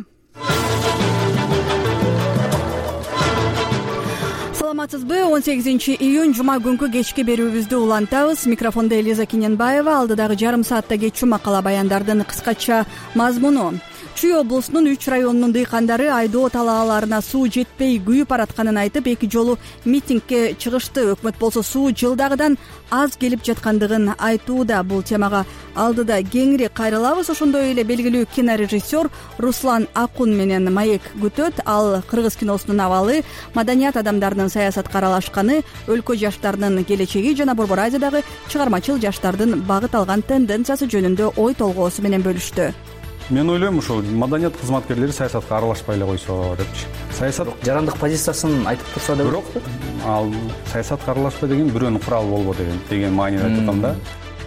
Саламатсызбы? он сегизинчи июнь жума күнкү кечки берүүбүздү улантабыз. Микрофондо Элиза Кененбаева. Алдыдагы жарым саатта кетчү макала баяндардын кыскача мазмуну. Чүй облусунун үч районунун дыйкандары айдоо талааларына суу жетпей күйүп баратканын айтып, эки жолу митингге чыгышты. Өкмөт болсо суу жылдагыдан аз келип жаткандыгын айтууда. Бул темага алдыда кеңири кайрылабыз. Ошондой эле белгилүү кинорежиссер Руслан Акун менен маек күтөт. Ал кыргыз киносунун абалы, маданият адамдарынын саясатка аралашканы, өлкө жаштарынын келечеги жана Борбор Азиядагы чыгармачыл жаштардын багыт алган тенденциясы жөнүндө ой толгоосу менен бөлүштү. Мен ойлойм, ушул маданият кызматкерлери саясатка аралашпай эле койсо депчи. Саясат жарандык позициясын айтып турса да, бирок ал саясатка аралашпай деген бирөөнүн куралы болбо деген деген мааниде айтып атам да.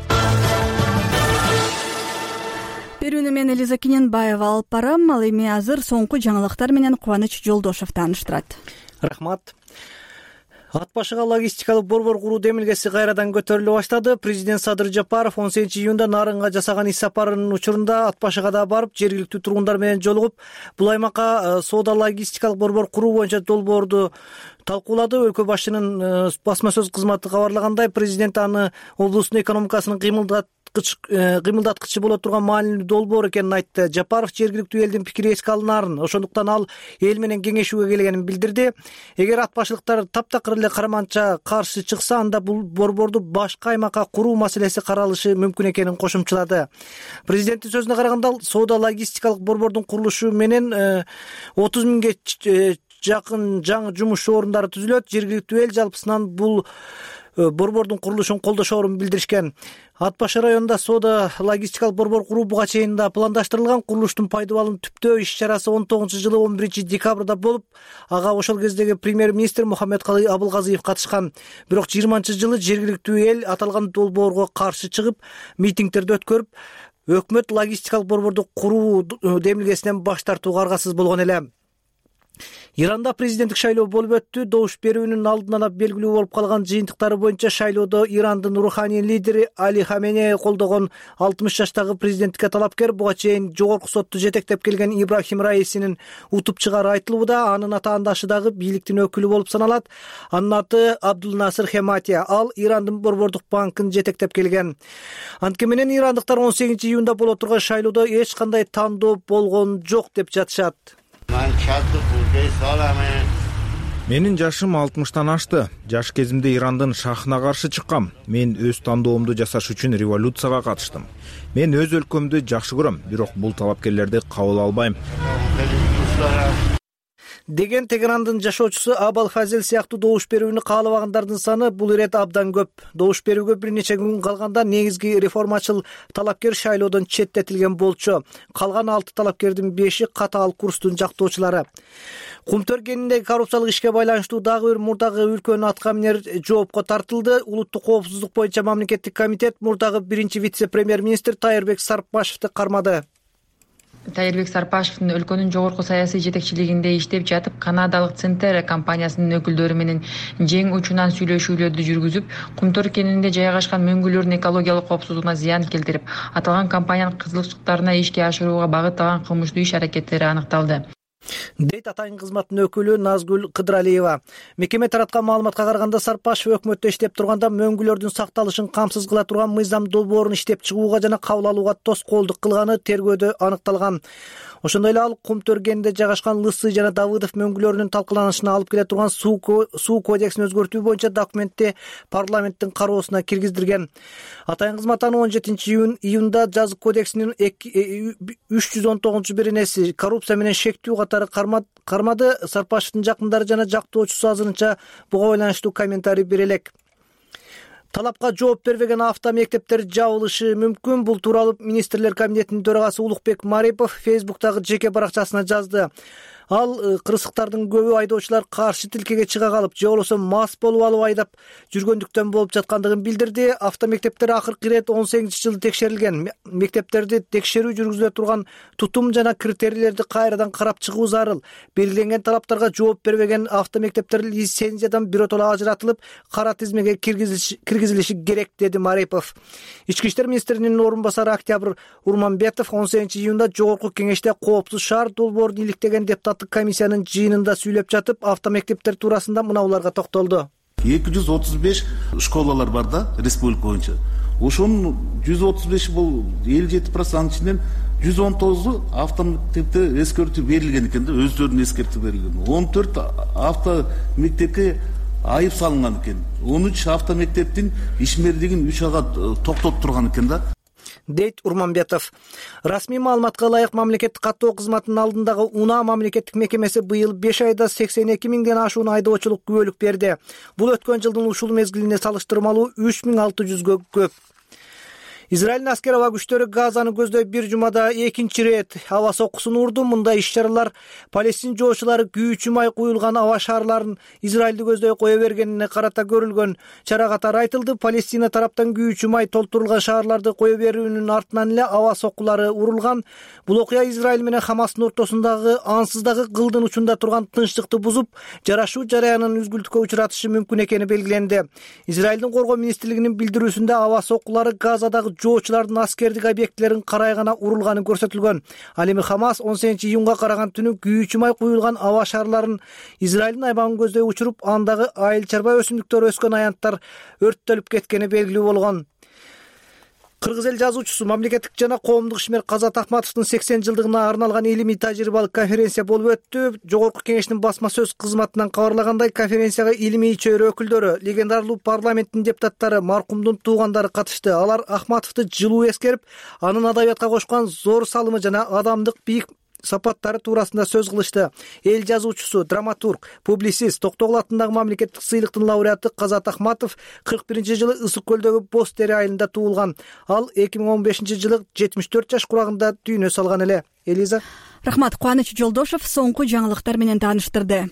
Берүүнү мен Элиза Кененбаева алып барам. Ал эми азыр соңку жаңылыктар менен Кубаныч Жолдошов тааныштырат. Рахмат. Ат башыга логистикалык борбор куруу демилгеси кайрадан көтөрүлө баштады. Президент Садыр Жапаров он сегизинчи июнда Нарынга жасаган иш сапарынын учурунда ат башыга да барып, жергиликтүү тургундар менен жолугуп, бул аймакка соода логистикалык борбор куруу боюнча долбоорду талкуулады. Өлкө башчынын басма сөз кызматы кабарлагандай, президент аны облустун экономикасынын кыймылдаткычы боло турган маанилүү долбоор экенин айтты. Жапаров жергиликтүү элдин пикири эске алынаарын, ошондуктан ал эл менен кеңешүүгө келгенин билдирди. Эгер ат башылыктар таптакыр эле караманча каршы чыкса, анда бул борборду башка аймакка куруу маселеси каралышы мүмкүн экенин кошумчалады. Президенттин сөзүнө караганда, соода логистикалык борбордун курулушу менен отуз миңге жакын жаңы жумуш орундары түзүлөт. Жергиликтүү эл жалпысынан бул борбордун курулушун колдошоорун билдиришкен. Ат башы районунда соода логистикалык борбор куруу буга чейин да пландаштырылган. Курулуштун пайдалануу түптөө иш чарасы он тогузунчу жылы он биринчи декабрда болуп, ага ошол кездеги премьер-министр Мухаммедкалый Абылгазиев катышкан. Бирок жыйырманчы жылы жергиликтүү эл аталган долбоорго каршы чыгып, митингдерди өткөрүп, өкмөт логистикалык борборду куруу демилгесинен баш тартууга аргасыз болгон эле. Иранда президенттик шайлоо болуп өттү. Добуш берүүнүн алдын ала белгилүү болуп калган жыйынтыктары боюнча шайлоодо Ирандын руханий лидери Али Хаменеи колдогон алтымыш жаштагы президенттикке талапкер буга чейин жогорку сотту жетектеп келген Ибрахим Раисинин утуп чыгаары айтылууда. Анын атаандашы дагы бийликтин өкүлү болуп саналат. Анын аты Абдулнасыр Хематия. Ал Ирандын борбордук банкын жетектеп келген. Антке менен ирандыктар он сегизинчи июнда боло турган шайлоодо эч кандай тандоо болгон жок деп жатышат. Менин жашым алтымыштан ашты. Жаш кезимде Ирандын шахына каршы чыккам. Мен өз тандоомду жасаш үчүн революцияга катыштым. Мен өз өлкөмдү жакшы көрөм, бирок бул талапкерлерди кабыл албайм деген Тегерандын жашоочусу Абал Фазил сыяктуу добуш берүүнү каалабагандардын саны бул ирет абдан көп. Добуш берүүгө бир нече күн калганда негизги реформачыл талапкер шайлоодон четтетилген болчу. Калган алты талапкердин беши катаал курстун жактоочулары. Кумтөр кенинде коррупциялык ишке байланыштуу дагы бир мурдагы үлкөн аткаминер жоопко тартылды. Улуттук коопсуздук боюнча мамлекеттик комитет мурдагы биринчи вице-премьер-министр Тайырбек Сарпашевди кармады. Тайырбек Сарпашевдин өлкөнүн жогорку саясий жетекчилигинде иштеп жатып, канадалык Центер компаниясынын өкүлдөрү менен жең учунан сүйлөшүүлөрдү жүргүзүп, Кумтөр кенинде жайгашкан мөңгүлөрдүн экологиялык коопсуздугуна зыян келтирип, аталган компаниянын кызыкчылыктарына ишке ашырууга багытталган кылмыштуу иш аракеттери аныкталды. дейт атайын кызматтын өкүлү Назгүл Кыдыралиева. Мекеме тараткан маалыматка караганда Сарпашев өкмөттө иштеп турганда мөңгүлөрдүн сакталышын камсыз кыла турган мыйзам долбоорун иштеп чыгууга жана кабыл алууга тоскоолдук кылганы тергөөдө аныкталган. Ошондой эле ал кум төргенинде жайгашкан Лысый жана Давыдов мөңгүлөрүнүн талкууланышына алып келе турган суу кодексин өзгөртүү боюнча документти парламенттин кароосуна киргиздирген. Атайын кызмат аны он жетинчи июнда жазык кодексинин үч жүз он тогузунчу беренеси коррупция менен шектүү катары кармады. Сарпашевдин жакындары жана жактоочусу азырынча буга байланыштуу комментарий бере элек. Талапка жооп бербеген автомектептер жабылышы мүмкүн. Бул тууралуу министрлер кабинетинин төрагасы Улукбек Марипов Фейсбуктагы жеке баракчасына жазды. Ал кырсыктардын көбү айдоочулар каршы тилкеге чыга калып, же болбосо мас болуп алып айдап жүргөндүктөн болуп жаткандыгын билдирди. Автомектептер акыркы ирет он сегизинчи жылы текшерилген. Мектептерди текшерүү жүргүзүлө турган тутум жана критерийлерди кайрадан карап чыгуу зарыл. Белгиленген талаптарга жооп бербеген автомектептер лицензиядан биротоло ажыратылып, кара тизмеге киргизилиши керек, деди Марипов. Ички иштер министринин орун басары Октябрь Урманбетов он сегизинчи июнда жогорку кеңеште коопсуз шаар долбоорун иликтеген депутат комиссиянын жыйынында сүйлөп жатып, автомектептер туурасында мынауларга токтолду. эки жүз отуз беш школалар бар да, республика боюнча. Ошонун жүз отуз беши бул элүү жети процент ичинен жүз он тогузу автомектепте эскертүү берилген экен да, өздөрүнүн эскертүү берилген. он төрт автомектепке айып салынган экен. он үч автомектептин ишмердигин үч айга токтотуп турган экен да, дейт Урманбетов. Расмий маалыматка ылайык мамлекеттик каттоо кызматынын алдындагы УНА мамлекеттик мекемеси быйыл беш айда сексен эки миңден ашуун айдоочулук күбөлүк берди. Бул өткөн жылдын ушул мезгилине салыштырмалуу үч миң алты жүзгө көп. Израилдин аскер аба күчтөрү Газаны көздөй бир жумада экинчи ирет аба соккусун урду. Мындай иш-чаралар Палестин жоочулары күйүүчү май куюлган аба шаарларын Израилди көздөй кое бергенине карата көрүлгөн. Чара катары айтылды. Палестина тараптан күйүүчү май толтурулган шаарларды кое берүүнүн артынан эле аба соккулары урулган. Бул окуя Израиль менен Хамастын ортосундагы ансыздагы кылдын учунда турган тынчтыкты бузуп, жарашуу жараянын үзгүлтүккө учуратышы мүмкүн экени белгиленди. Израилдин коргоо министрлигинин билдирүүсүндө аба соккулары Газадагы жоочулардын аскердик объектилерин карай гана урулганы көрсөтүлгөн. Ал эми Хамас он сегизинчи июнга караган түнү күйүүчү май куюлган аба шаарларын Израилдин аймагын көздөй учуруп, андагы айыл чарба өсүмдүктөр өскөн аянттар өрттөлүп кеткени белгилүү болгон. Кыргыз эл жазуучусу, мамлекеттик жана коомдук ишмер Казат Акматовдун сексен жылдыгына арналган илимий тажрыйбалык конференция болуп өттү. Жогорку кеңештин басма сөз кызматынан кабарлагандай, конференцияга илимий чөйрө өкүлдөрү, легендарлуу парламенттин депутаттары, маркумдун туугандары катышты. Алар Акматовду жылуу эскерип, анын адабиятка кошкон зор салымы жана адамдык бийик сапаттары туурасында сөз кылышты. Эл жазуучусу, драматург, публицист, Токтогул атындагы мамлекеттик сыйлыктын лауреаты Казат Акматов кырк биринчи жылы Ысык көлдөгү Боз Тери айылында туулган. Ал эки миң он бешинчи жылы жетимиш төрт жаш курагында дүйнө салган эле. Элиза. Рахмат. Кубаныч Жолдошев соңку жаңылыктар менен тааныштырды.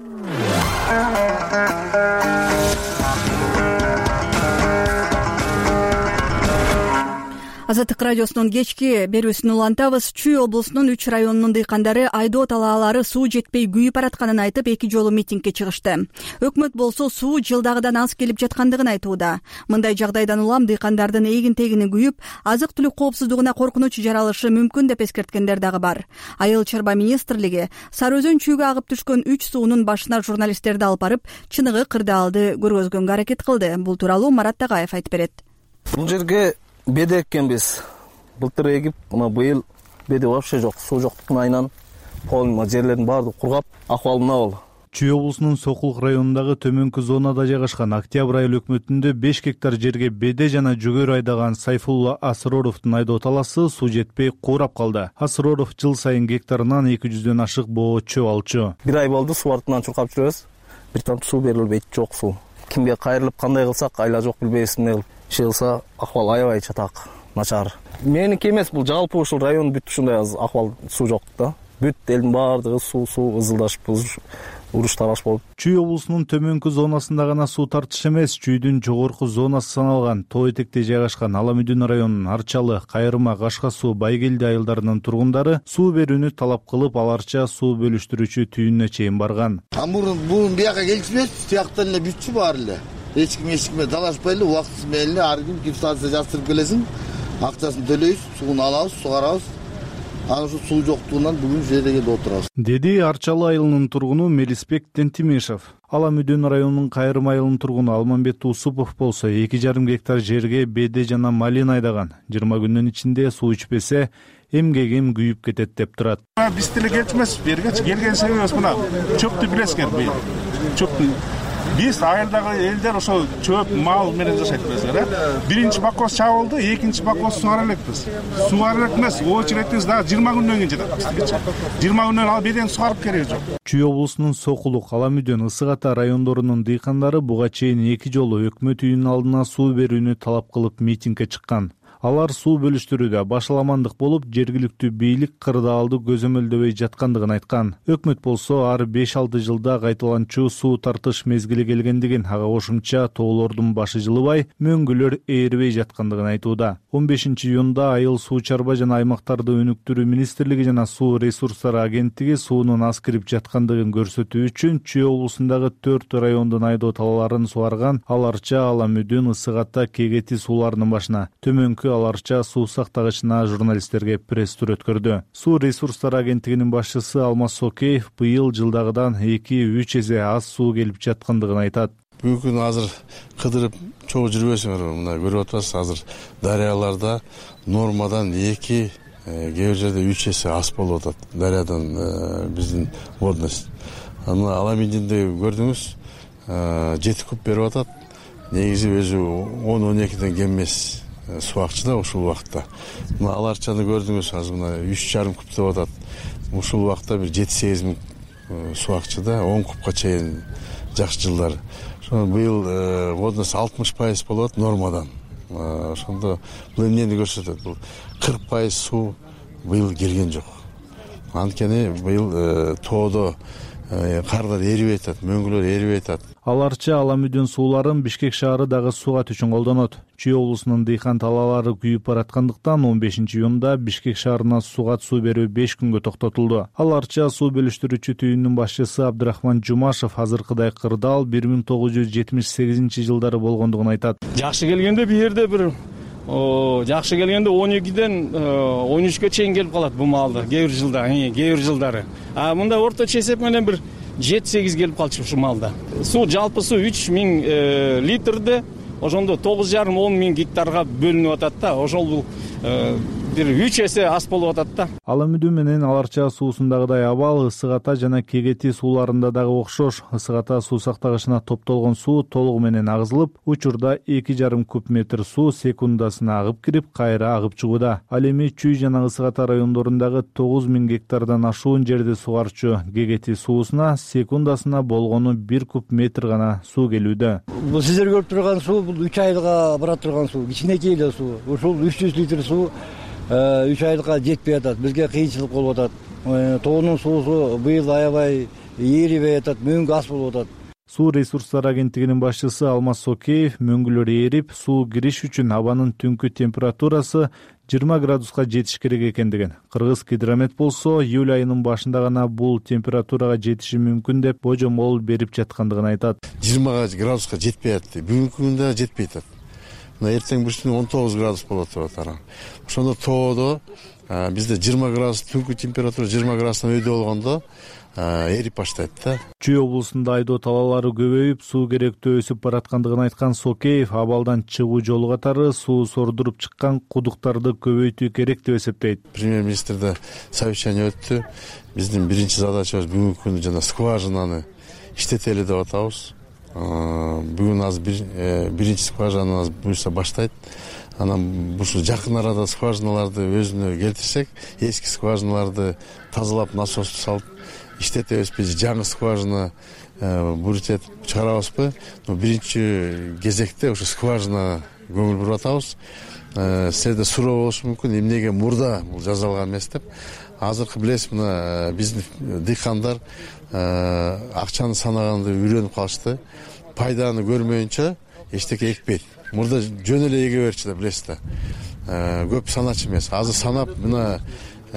Азаттык радиосунун кечки берүүсүн улантабыз. Чүй облусунун үч районунун дыйкандары айдоо талаалары суу жетпей күйүп баратканын айтып, эки жолу митингге чыгышты. Өкмөт болсо суу жылдагыдан аз келип жаткандыгын айтууда. Мындай жагдайдан улам дыйкандардын эгин-тегини күйүп, азык-түлүк коопсуздугуна коркунуч жаралышы мүмкүн деп эскерткендер дагы бар. Айыл чарба министрлиги Сары Өзөн чүйгө агып түшкөн үч суунун башына журналисттерди алып барып, чыныгы кырдаалды көргөзгөнгө аракет кылды. Бул тууралуу Марат Тагаев айтып берет. Бул жерге беде эккенбиз. Былтыр эгип, мына быйыл беде вообще жок. Суу жоктуктун айынан колума жерлердин баардыгы кургап, акыбалы мына болду. Чүй облусунун Сокулук районундагы төмөнкү зонада жайгашкан Октябрь айыл өкмөтүндө беш гектар жерге беде жана жүгөр айдаган Сайфулла Асыроровдун айдоо талаасы суу жетпей куурап калды. Асыроров жыл сайын гектарынан эки жүздөн ашык боо чөп алчу. Бир ай болду суу артынан чуркап жүрөбүз. Бир тамчы суу берилбейт, жок суу. Кимге кайрылып кандай кылсак, айла жок билбейбиз эмне кылып. Иши кылса акыбал аябай чатак, начар. Меники эмес, бул жалпы ушул район бүт ушундай акыбал суу жок да. Бүт элдин баардыгы суу суу ызылдашып, уруш талаш болуп. Чүй облусунун төмөнкү зонасында гана суу тартыш эмес, чүйдүн жогорку зонасы саналган тоо этекте жайгашкан Аламүдүн районунун Арчалы, Кайрыма, Кашка суу, Байгелди айылдарынын тургундары суу берүүнү талап кылып, аларча суу бөлүштүрүүчү түйүнүнө чейин барган. Амурун бул бияка келчүбүз, тияктан эле бүтчү баары эле. Эч ким эч кимге талашпай эле убактысыз менен ар ким гипстация жаздырып келесиң, акчасын төлөйбүз, сууну алабыз, сугарабыз. анан ушу суу жоктугунан бүгүн ушул жерге келип отурабыз, деди Арчалы айылынын тургуну Мелисбек Тентимишев. Ала Мүдөн районунун Кайрым айылынын тургуну Алмамбет Усупов болсо эки жарым гектар жерге беде жана малина айдаган. жыйырма күндүн ичинде суу ичпесе эмгегим күйүп кетет деп турат. Биз деле келчүмүз бергечи келген себебибиз мына чөптү билесиңер, быйыл чөптү биз айылдагы элдер ошо чөп мал менен жашайт билесиңер. Биринчи бакоос чабылды, экинчи бакоос сугара элекпиз. Сугара элек эмес, очередибиз дагы жыйырма күндөн кийин жатат бизге. жыйырма күндөн ал беден сугарып кереги жок. Чүй облусунун Сокулук, Ала Мүдөн, Ысык Ата райондорунун дыйкандары буга чейин эки жолу өкмөт үйүнүн алдына суу берүүнү талап кылып митингге чыккан. Алар суу бөлүштүрүүдө башаламандык болуп, жергиликтүү бийлик кырдаалды көзөмөлдөбөй жаткандыгын айткан. Өкмөт болсо ар беш алты жылда кайталанчу суу тартыш мезгили келгендигин, ага кошумча тоолордун башы жылыбай, мөңгүлөр ээрибей жаткандыгын айтууда. он бешинчи июнда Айыл суу чарба жана аймактарды өнүктүрүү министрлиги жана суу ресурстары агенттиги суунун аз кирип жаткандыгын көрсөтүү үчүн Чүй облусундагы төрт райондун айдоо талаларын суарган Аларча, Ала Мүдөн, Ысык Ата, Кегети сууларынын башына төмөнкү Аларча суу сактагычына журналисттерге пресс-тур өткөрдү. Суу ресурстары агенттигинин башчысы Алмаз Сокеев быйыл жылдагыдан эки үч эсе аз суу келип жаткандыгын айтат. Бүгүнкү күнү азыр кыдырып чогуу жүрбөсүңөр, мына көрүп атасыз, азыр дарыяларда нормадан эки, кээ бир жерде үч эсе аз болуп атат. Дарыядан биздин водность. Аны Ала Мүдөндө көрдүңүз, жети куб берип атат. Негизи өзү он он экиден кем эмес суу акчы да ушул убакытта. Мына Аларчаны көрдүңүз, азыр мына үч жарым куб деп атат. Ушул убакытта бир жети сегиз миң суу акчы да, он кубка чейин жакшы жылдар. Быйыл водность алтымыш пайыз болот нормадан. Ошондо бул эмнени көрсөтөт? Бул кырк пайыз суу быйыл келген жок. Анткени быйыл тоодо кардар эрибей атат, мөңгүлөр эрибей атат. Аларча, Ала Мүдөн сууларын Бишкек шаары дагы суугат үчүн колдонот. Чүй облусунун дыйкан талаалары күйүп бараткандыктан он бешинчи июнда Бишкек шаарына суугат суу берүү беш күнгө токтотулду. Аларча суу бөлүштүрүүчү түйүнүнүн башчысы Абдрахман Жумашев азыркыдай кырдаал бир миң тогуз жүз жетимиш сегизинчи жылдары болгондугун айтат. Жакшы келгенде бул жерде бир жакшы келгенде он экиден он үчкө чейин келип калат бул маалда, кээ бир жылда, кээ бир жылдары. А мында орточо эсеп менен бир жети сегиз келип калчу ушул маалда. Суу жалпы суу үч миң литрде, ошондо тогуз жарым он миң гектарга бөлүнүп атат да. Ошол бул бир үч эсе аз болуп атат да. Ала Мүдөн менен Аларча суусундагыдай абал Ысык Ата жана Кегети сууларында дагы окшош. Ысык Ата суу сактагычына топтолгон суу толугу менен агызылып, учурда эки жарым куб метр суу секундасына агып кирип, кайра агып чыгууда. Ал эми Чүй жана Ысык Ата райондорундагы тогуз миң гектардан ашуун жерди сугарчу Кегети суусуна секундасына болгону бир куб метр гана суу келүүдө. Бул сиздер көрүп турган суу бул үч айылга бара турган суу, кичинекей эле суу. Ушул үч жүз литр суу үч айылга жетпей атат, бизге кыйынчылык болуп атат. Тоонун суусу быйыл аябай эрибей атат, мөңгү аз болуп атат. Суу ресурстары агенттигинин башчысы Алмаз Сокеев мөңгүлөр эрип, суу кириш үчүн абанын түнкү температурасы жыйырма градуска жетиш керек экендигин, Кыргыз Гидромет болсо июль айынын башында гана бул температурага жетиши мүмкүн деп божомол берип жаткандыгын айтат. жыйырма градуска жетпей атты, бүгүнкү күндө жетпей атат. Мына эртең бүрсүн он тогуз градус болот деп атат. Ошондо тоодо бизде жыйырма градус түнкү температура жыйырма градустан өйдө болгондо эрип баштайт да. Чүй облусунда айдоо талаалары көбөйүп, суу керектөө өсүп бараткандыгын айткан Сокеев абалдан чыгуу жолу катары суу сордуруп чыккан кудуктарды көбөйтүү керек деп эсептейт. Премьер-министрде совещание өттү. Биздин биринчи задачабыз бүгүнкү күнү жана скважинаны иштетели деп атабыз. Бүгүн азыр биринчи скважинаны буюрса баштайт. Анан ушул жакын арада скважиналарды өзүнө келтирсек, эски скважиналарды тазалап, насосту салып иштетебизби, жаңы скважина бурут этип чыгарабызбы? Биринчи кезекте ушу скважина көңүл буруп атабыз. Силерде суроо болушу мүмкүн, эмнеге мурда бул жасалган эмес деп. Азыркы билесиз, мына биздин дыйкандар акчаны санаганды үйрөнүп калышты. Пайданы көрмөйүнчө эчтеке экпейт. Мурда жөн эле эге берчү да, билесиз да. Көп саначы эмес. Азыр санап мына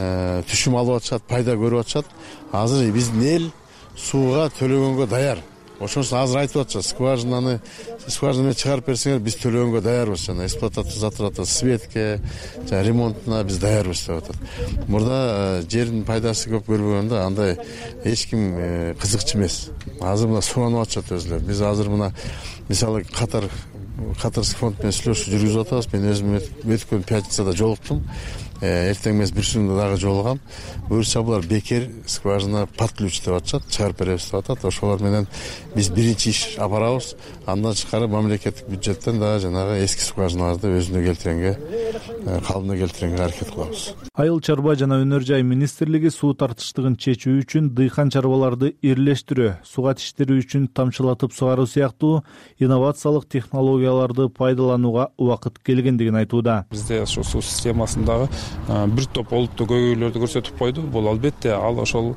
түшүм алып атышат, пайда көрүп атышат. Азыр биздин эл сууга төлөгөнгө даяр. ошон үчүн азыр айтып атышат, скважинаны скважина чыгарып берсеңер биз төлөгөнгө даярбыз, жана эксплуатация затырата светке, жана ремонтуна биз даярбыз деп атат. Мурда жердин пайдасы көп көрбөгөндө андай эч ким кызыкчу эмес. Азыр мына сууранып атышат өзүлөр. Биз азыр мына мисалы катар катарский фонд менен сүйлөшүү жүргүзүп атабыз. Мен өзүм өткөн пятницада жолуктум. Эртең эмес бир күндө дагы жолугам. Буюрса булар бекер скважина под ключ деп атышат, чыгарып беребиз деп атат. Ошолор менен биз биринчи иш апарабыз. Андан тышкары мамлекеттик бюджеттен дагы жанагы эски скважиналарды өзүнө келтиргенге, калыбына келтиргенге аракет кылабыз. Айыл чарба жана өнөр жай министрлиги суу тартыштыгын чечүү үчүн дыйкан чарбаларды ирлештирүү, суга тиштирүү үчүн тамчылатып сугаруу сыяктуу инновациялык технологияларды пайдаланууга убакыт келгендигин айтууда. Бизде ошо суу системасындагы бир топ олуттуу көйгөйлөрдү көрсөтүп койду. Бул албетте ал ошол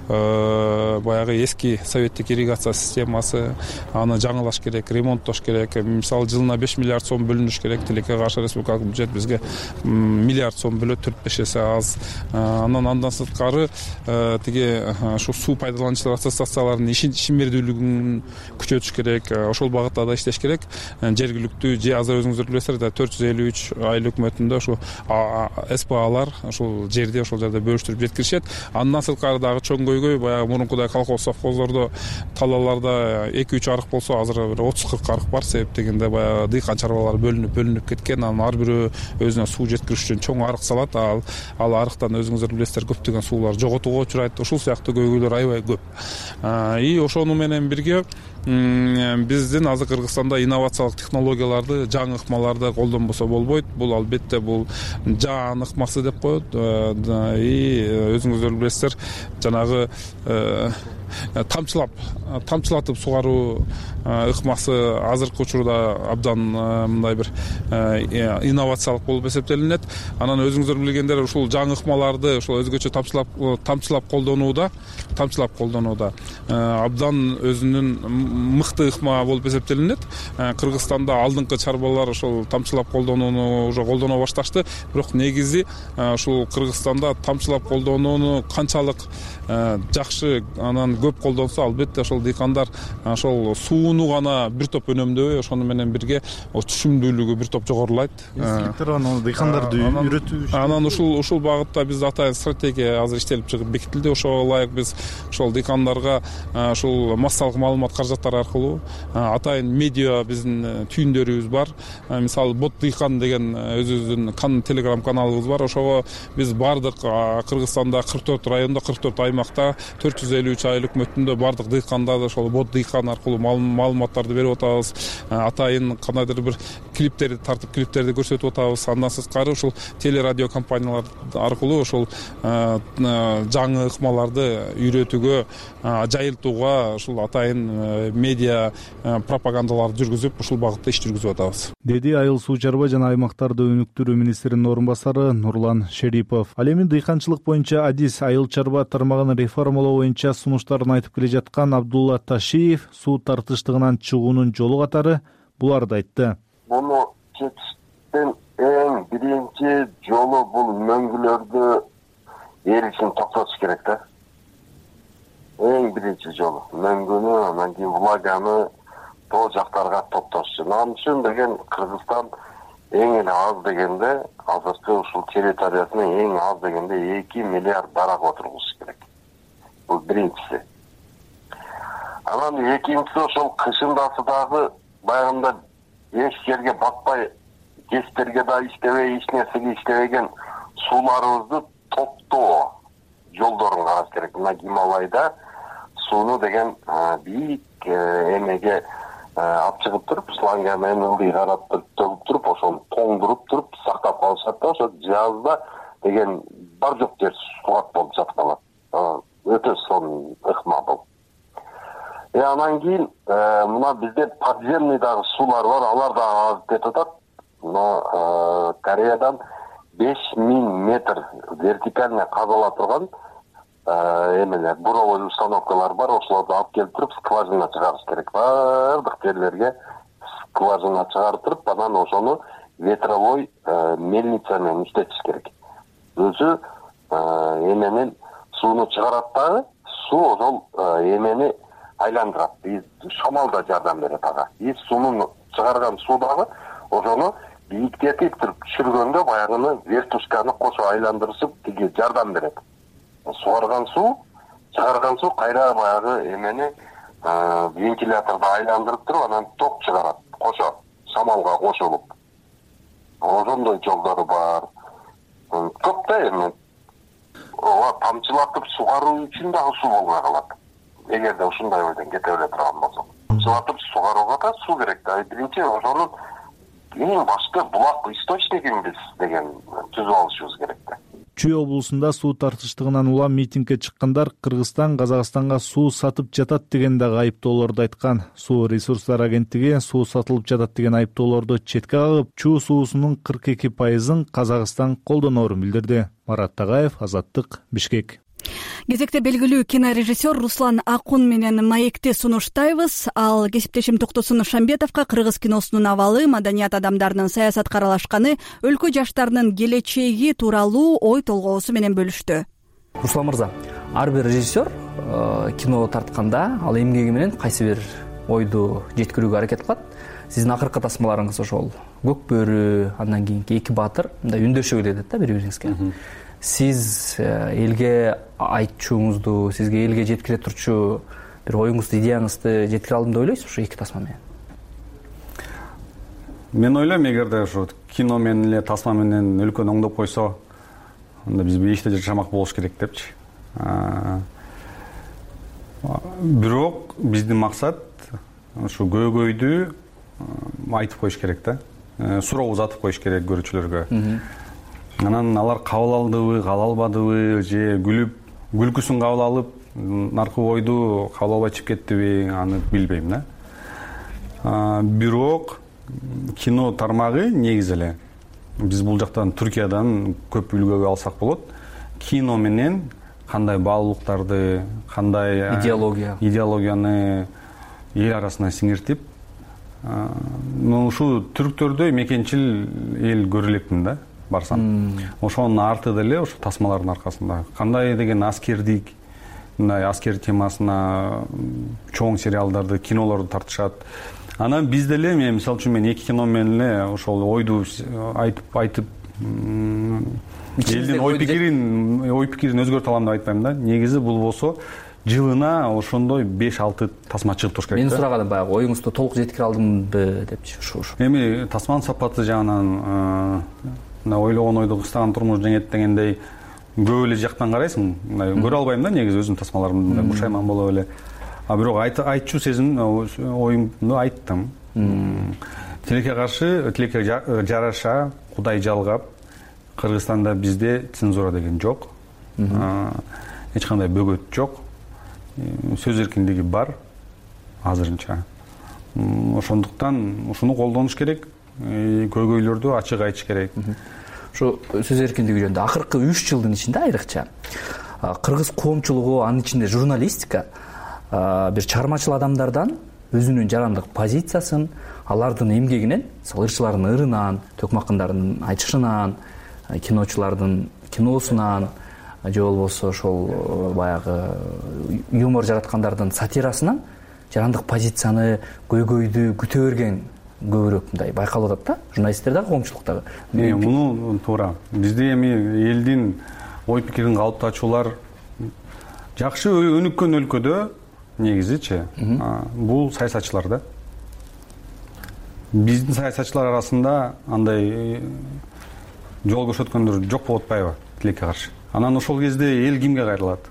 баягы эски советтик ирригация системасы, аны жаңылаш керек, ремонттош керек. Мисалы жылына беш миллиард сом бөлүнүш керек. Тилекке каршы республикалык бюджет бизге миллиард сом бөлөт, төрт беш эсе аз. Анан андан сырткары тиги ушу суу пайдалануучулар ассоциацияларынын ишмердүүлүгүн күчөтүш керек. Ошол багытта да иштеш керек. Жергиликтүү же азыр өзүңүздөр билесиздер да төрт жүз элүү үч айыл өкмөтүндө ушу СПАлар ошол жерди ошол жерде бөлүштүрүп жеткиришет. Андан сырткары дагы чоң көйгөй баягы мурункудай колхоз совхоздордо талааларда эки үч арык болсо азыр бир отуз кырк арык бар. Себеп дегенде баягы дыйкан чарбалар бөлүнүп бөлүнүп кеткен. Анын ар бирөө өзүнө суу жеткириш үчүн чоң арык салат. Ал ал арыктан өзүңүздөр билесиздер көптөгөн суулар жоготууга учурайт. Ушул сыяктуу көйгөйлөр аябай көп. И ошону менен бирге биздин азыр Кыргызстанда инновациялык технологияларды, жаңы ыкмаларды колдонбосо болбойт. Бул албетте бул жаан ыкмасы деп коет. И өзүңүздөр билесиздер, жанагы тамчылап тамчылатып сугаруу ыкмасы азыркы учурда абдан мындай бир инновациялык болуп эсептелинет. Анан өзүңүздөр билгендер ушул жаңы ыкмаларды ошол өзгөчө тамчылап тамчылап колдонууда, тамчылап колдонууда абдан өзүнүн мыкты ыкма болуп эсептелинет. Кыргызстанда алдыңкы чарбалар ошол тамчылап колдонууну уже колдоно башташты. Бирок негизи ушул Кыргызстанда тамчылап колдонууну канчалык жакшы, анан көп колдонсо, албетте ошол дыйкандар ошол сууну гана бир топ өнөмдөбөй, ошону менен бирге түшүмдүүлүгү бир топ жогорулайт. Эскиликтер анан дыйкандарды үйрөтүү. Анан ушул ушул багытта биз атайын стратегия азыр иштелип чыгып бекитилди. Ошого ылайык биз ошол дыйкандарга ушул массалык маалымат каражаттары аркылуу атайын медиа биздин түйүндөрүбүз бар. Мисалы Бот дыйкан деген өзүбүздүн телеграм каналыбыз бар. Ошого биз бардык Кыргызстанда кырк төрт райондо, кырк төрт аймакта, төрт жүз элүү үч айыл өкмөтүндө бардык дыйкандарды ошол Бот дыйкан аркылуу маалыматтарды берип атабыз. Атайын кандайдыр бир клиптерди тартып, клиптерди көрсөтүп атабыз. Андан сырткары ушул телерадио компаниялар аркылуу ошол жаңы ыкмаларды үйрөтүүгө, жайылтууга ушул атайын медиа пропагандаларды жүргүзүп, ушул багытта иш жүргүзүп атабыз. Деди Айыл суу чарба жана аймактарды өнүктүрүү министринин орун басары Нурлан Шерипов. Ал эми дыйканчылык боюнча адис айыл чарба тармагын реформалоо боюнча сунуштарын айтып келе жаткан Абдулла Ташиев суу тартыштыгынан чыгуунун жолу катары буларды айтты. Муну чечиштин эң биринчи жолу бул мөңгүлөрдү эришин токтотуш керек да. Эң биринчи жолу мөңгүнү, анан кийин влаганы тоо жактарга токтотуш. Анан үчүн деген Кыргызстан эң эле аз дегенде азыркы ушул территориясына эң аз дегенде эки миллиард дарак отургузуш керек. Бул биринчиси. Анан экинчиси ошол кышындасы дагы баягында эч жерге батпай, кестерге да иштебей, эч нерсеге иштебеген сууларыбызды топтоо жолдорун караш керек. Мына Гималайда сууну деген бийик эмеге алып чыгып туруп, шланга менен ылдый карап төгүп туруп, ошону тоңдуруп туруп сактап калышат да, ошо жазда деген бар жок жер сулак болуп жатып калат. Өтө сонун ыкма бул. Э анан кийин мына бизде подземный дагы суулар бар, алар да аз кетип атат. Но Кореядан беш миң метр вертикально казыла турган эмелер, буровой установкалар бар, ошолорду алып келип туруп скважина чыгарыш керек. Бардык жерлерге скважина чыгарып туруп, анан ошону ветровой мельница менен иштетиш керек. Өзү эменин сууну чыгарат дагы, суу ошол эмени айландырат и шамал да жардам берет ага. И суунун чыгарган суу дагы ошону бийиктетип туруп түшүргөндө баягыны вертушканы кошо айландырышып тиги жардам берет. Сугарган суу, чыгарган суу кайра баягы эмени вентиляторду айландырып туруп анан ток чыгарат кошо шамалга кошулуп. Ошондой жолдору бар. Көп да эми. Ооба тамчылатып сугаруу үчүн дагы суу болбой калат. Эгерде ушундай бойдон кете бере турган болсо. Тамчылатып сугарууга да суу керек да. Биринчи ошонун эң башкы булак источнигин биз деген түзүп алышыбыз керек да. Чүй облусунда суу тартыштыгынан улам митингге чыккандар Кыргызстан Казакстанга суу сатып жатат деген дагы айыптоолорду айткан. Суу ресурстар агенттиги суу сатылып жатат деген айыптоолорду четке кагып, чүү суусунун кырк эки пайызын Казакстан колдоноорун билдирди. Марат Тагаев, Азаттык, Бишкек. Кезекте белгилүү кинорежиссер Руслан Акун менен маекти сунуштайбыз. Ал кесиптешим Токтосун Шамбетовго кыргыз киносунун абалы, маданият адамдарынын саясатка аралашканы, өлкө жаштарынын келечеги тууралуу ой толгоосу менен бөлүштү. Руслан мырза, ар бир режиссер кино тартканда ал эмгеги менен кайсы бир ойду жеткирүүгө аракет кылат. Сиздин акыркы тасмаларыңыз ошол Көк бөрү, андан кийинки Эки баатыр мындай үндөшөгө кетет да бири-бириңизге. Сиз элге айтчуңузду, сизге элге жеткире турчу бир оюңузду, идеяңызды жеткире алдым деп ойлойсузбу ушу эки тасма менен? Мен ойлойм, эгерде ушу кино менен эле тасма менен өлкөнү оңдоп койсо, анда биз бейиште жашамак болуш керек депчи. Бирок биздин максат ушу көйгөйдү айтып коюш керек да. Суроо узатып коюш керек көрүүчүлөргө. Анан алар кабыл алдыбы, кабыл албадыбы, же күлүп, күлкүсүн кабыл алып, наркы ойду кабыл албай чыгып кеттиби, аны билбейм да. Бирок кино тармагы негизи эле биз бул жактан Түркиядан көп үлгү алсак болот. Кино менен кандай баалуулуктарды, кандай идеология, идеологияны эл арасына сиңиртип, ушу түрктөрдөй мекенчил эл көрө элекмин да. Барсам. Ошонун арты деле ушу тасмалардын аркасында. Кандай деген аскердик, мындай аскер темасына чоң сериалдарды, кинолорду тартышат. Анан биз деле, мен мисалы үчүн мен эки кино менен эле ошол ойду айтып айтып элдин ой пикирин, ой пикирин өзгөртө алам деп айтпайм да. Негизи бул болсо жылына ошондой беш алты тасма чыгып туруш керек. Мен сураганым баягы оюңузду толук жеткире алдымбы депчи ушу. Эми тасманын сапаты жагынан ойлогон ойду кыстаган турмуш жеңет дегендей көп эле жактан карайсың. Мындай көрө албайм да негизи өзүмдүн тасмаларымды бушайман болуп эле. А бирок айтчу сезим оюмду айттым. Тилекке каршы, тилекке жараша, Кудай жалгап, Кыргызстанда бизде цензура деген жок. Эч кандай бөгөт жок. Сөз эркиндиги бар азырынча. Ошондуктан ушуну колдонуш керек. Көйгөйлөрдү ачык айтыш керек. Ушу сөз эркиндиги жөнүндө акыркы үч жылдын ичинде айрыкча кыргыз коомчулугу, анын ичинде журналистика бир чыгармачыл адамдардан өзүнүн жарандык позициясын, алардын эмгегинен, ырчылардын ырынан, төкмакындардын айтышынан, киночулардын киносунан, же болбосо ошол баягы юмор жараткандардын сатирасынан жарандык позицияны, көйгөйдү күтө берген көбүрөөк мындай байкалып атат да, журналисттер дагы, коомчулук дагы. Муну туура. Бизде эми элдин ой пикирин калыптачуулар жакшы өнүккөн өлкөдө негизичи бул саясатчылар да. Биздин саясатчылар арасында андай жол көрсөткөндөр жок болуп атпайбы тилекке каршы. Анан ошол кезде эл кимге кайрылат?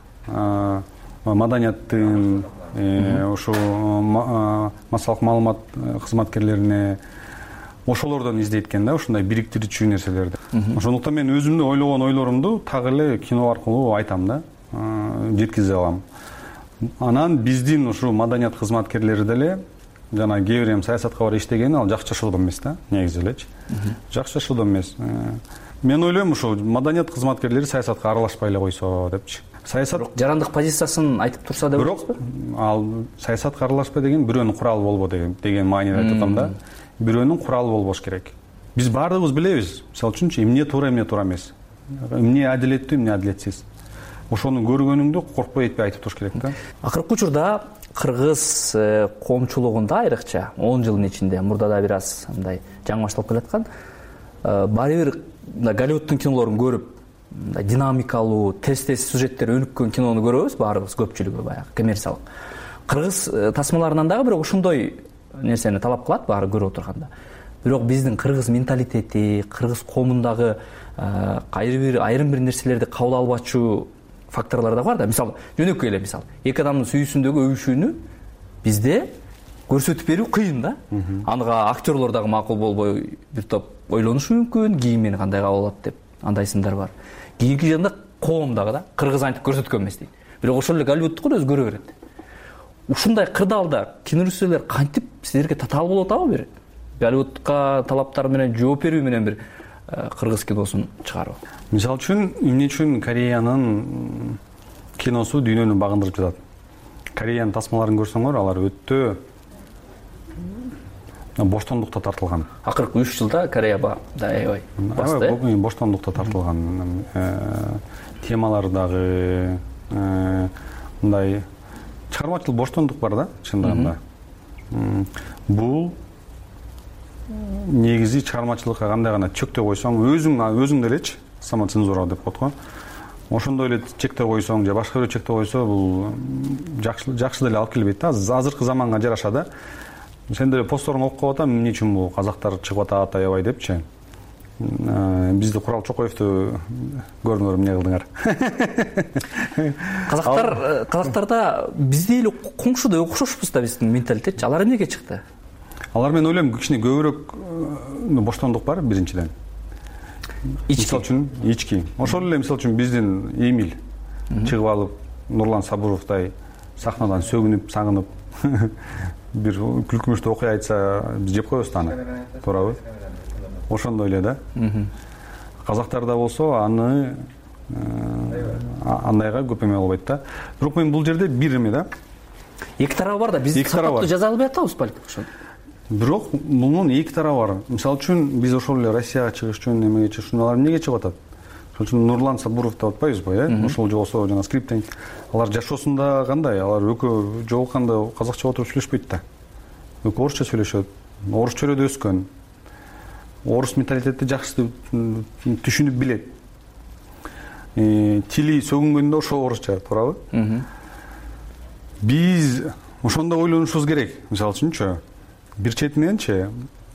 Маданияттын, ошо массалык маалымат кызматкерлерине, ошолордон издейт экен да, ушундай бириктирүүчү нерселерди. Ошондуктан мен өзүмдүн ойлогон ойлорумду так эле кино аркылуу айтам да, жеткизе алам. Анан биздин ушу маданият кызматкерлери деле жана кээ бир эми саясатка барып иштеген, ал жакшы жашоодон эмес да, негизи элечи. Жакшы жашоодон эмес. Мен ойлойм, ушу маданият кызматкерлери саясатка аралашпай эле койсо депчи. Саясат жарандык позициясын айтып турса деп ойлойсузбу? Бирок ал саясатка аралашпай деген бирөөнүн куралы болбо деген деген мааниде айтып атам да. Бирөөнүн куралы болбош керек. Биз баардыгыбыз билебиз. Мисалы үчүнчү, эмне туура, эмне туура эмес. Эмне адилеттүү, эмне адилетсиз. Ошону көргөнүңдү коркпой этпей айтып туруш керек да. Акыркы учурда кыргыз коомчулугунда айрыкча он жылдын ичинде, мурда да бир аз мындай жаңылышталып келаткан, баары бир Голливудтун кинолорун көрүп, динамикалуу, тез-тез сюжеттер өнүккөн кинону көрөбүз баарыбыз, көпчүлүгү баягы коммерциялык. Кыргыз тасмаларынан дагы бирок ошондой нерсени талап кылат баары көрүп отурганда. Бирок биздин кыргыз менталитети, кыргыз коомундагы айрым бир нерселерди кабыл албачу факторлор да бар да. Мисалы, жөнөкөй эле мисал, эки адамдын сүйүүсүндөгү өбүшүүнү бизде көрсөтүп берүү кыйын да. Анга актерлор дагы макул болбой бир топ ойлонушу мүмкүн, кийимин кандай кабыл алат деп. Андай сындар бар. Кийинки жагында коом дагы да кыргыз антип көрсөткөн эмес дейт. Бирок ошол эле Голливудтукун өзгөрө берет. Ушундай кырдаалда кинорежиссерлер кантип силерге татаал болуп атабы бир Голливудка талаптар менен жооп берүү менен бир кыргыз киносун чыгаруу? Мисалы үчүн, эмне үчүн Кореянын киносу дүйнөнү багындырып жатат? Кореянын тасмаларын көрсөңөр, алар өтө боштондукта тартылган. Акыркы үч жылда Корея да аябай басты. Бул боштондукта тартылган. Темалары дагы мындай чыгармачыл боштондук бар да, чындыгында. Бул негизи чыгармачылыкка кандай гана чектөө койсоң, өзүң өзүң делечи, самоцензура деп коет го. Ошондой эле чектөө койсоң, же башка бирөө чектөө койсо, бул жакшы жакшы деле алып келбейт да. Азыркы заманга жараша да. Сен деле постторуңду окуп атам, эмне үчүн бул казактар чыгып атат аябай депчи. Бизди Курал Чокоевду көрдүңөр, эмне кылдыңар? Казактар, казактарда биздей эле коңшудай окшошпуз да, биздин менталитет. Алар эмнеге чыкты? Алар мен ойлойм, кичине көбүрөөк боштондук бар биринчиден. Мисалы үчүн ички. Ошол эле мисалы үчүн биздин Эмиль чыгып алып, Нурлан Сабуровдай сахнадан сөгүнүп, сагынып бир күлкүмүштүү окуя айтса, биз жеп коебуз да аны. Туурабы? Ошондой эле да. Казактарда болсо аны андайга көп эме болбойт да. Бирок мен бул жерде бир эме да. Эки тарабы бар да, биз сапаттуу жаза албай атабыз балким ошол. Бирок мунун эки тарабы бар. Мисалы үчүн биз ошол эле Россияга чыгыш үчүн эмеге чыгыш үчүн алар эмнеге чыгып атат? Ошол үчүн Нурлан Сабуров деп атпайбызбы, э? Ошол жолсо жана скриптен. Алар жашоосунда кандай? Алар экөө жолукканда казакча отуруп сүйлөшпөйт да. Экөө орусча сүйлөшөт. Орус чөйрөдө өскөн. Орус менталитетти жакшы түшүнүп билет. Тили сөгүнгөндө ошо орусча, туурабы? Биз ошондой ойлонушубуз керек. Мисалы үчүнчү, бир четиненчи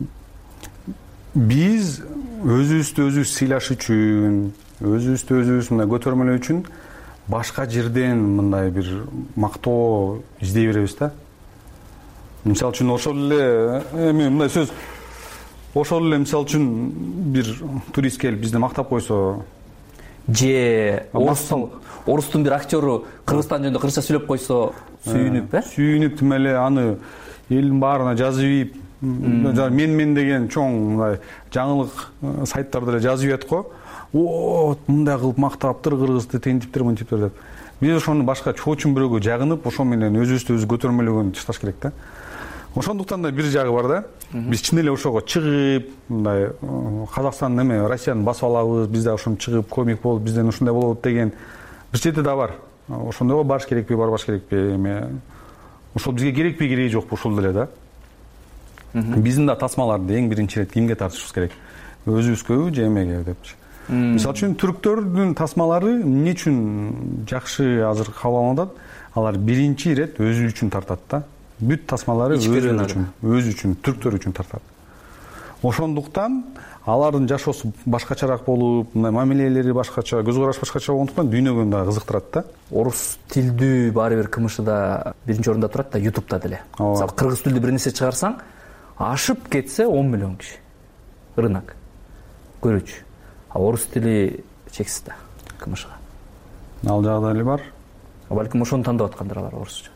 биз өзүбүздү өзүбүз сыйлаш үчүн, өзүбүздү өзүбүз мындай көтөрмөлөө үчүн башка жерден мындай бир мактоо издей беребиз да. Мисалы үчүн ошол эле эми мындай сөз, ошол эле мисалы үчүн бир турист келип бизди мактап койсо, же орустун бир актеру Кыргызстан жөнүндө кыргызча сүйлөп койсо, сүйүнүп, э? Сүйүнүп тим эле аны элдин баарына жазып ийип, мен мен деген чоң мындай жаңылык сайттарда эле жазып ийет го. О, мындай кылып мактаптыр кыргызды, тентиптир, мынтиптир деп. Биз ошону башка чоочун бирөөгө жагынып, ошо менен өзүбүздү өзү көтөрмөлөгөн чыкташ керек да. Ошондуктан да бир жагы бар да. Биз чын эле ошого чыгып, мындай Казакстандын эме, Россияны басып алабыз, биз да ошону чыгып комик болуп, бизден ушундай болот деген бир чети да бар. Ошондойго барыш керекпи, барбаш керекпи, эме ошол бизге керекпи, кереги жокпу, ушул деле да. Биздин да тасмаларды эң биринчи ирет кимге тартышыбыз керек? Өзүбүзгөбү же эмеге депчи. Мисалы үчүн түрктөрдүн тасмалары эмне үчүн жакшы азыр кабыл алынып атат? Алар биринчи ирет өзү үчүн тартат да. Бүт тасмалары өзү үчүн, өзү үчүн, түрктөр үчүн тартат. Ошондуктан алардын жашоосу башкачараак болуп, мындай мамилелери башкача, көз караш башкача болгондуктан дүйнөгө да кызыктырат да. Орус тилдүү баары бир кмшда биринчи орунда турат да, ютубта деле. Мисалы, кыргыз тилдүү бир нерсе чыгарсаң, ашып кетсе он миллион киши. Рынок көрүүчү. А орус тили чексиз да кмшга. Ал жагда эле бар. Балким ошону тандап аткандыр алар орусча.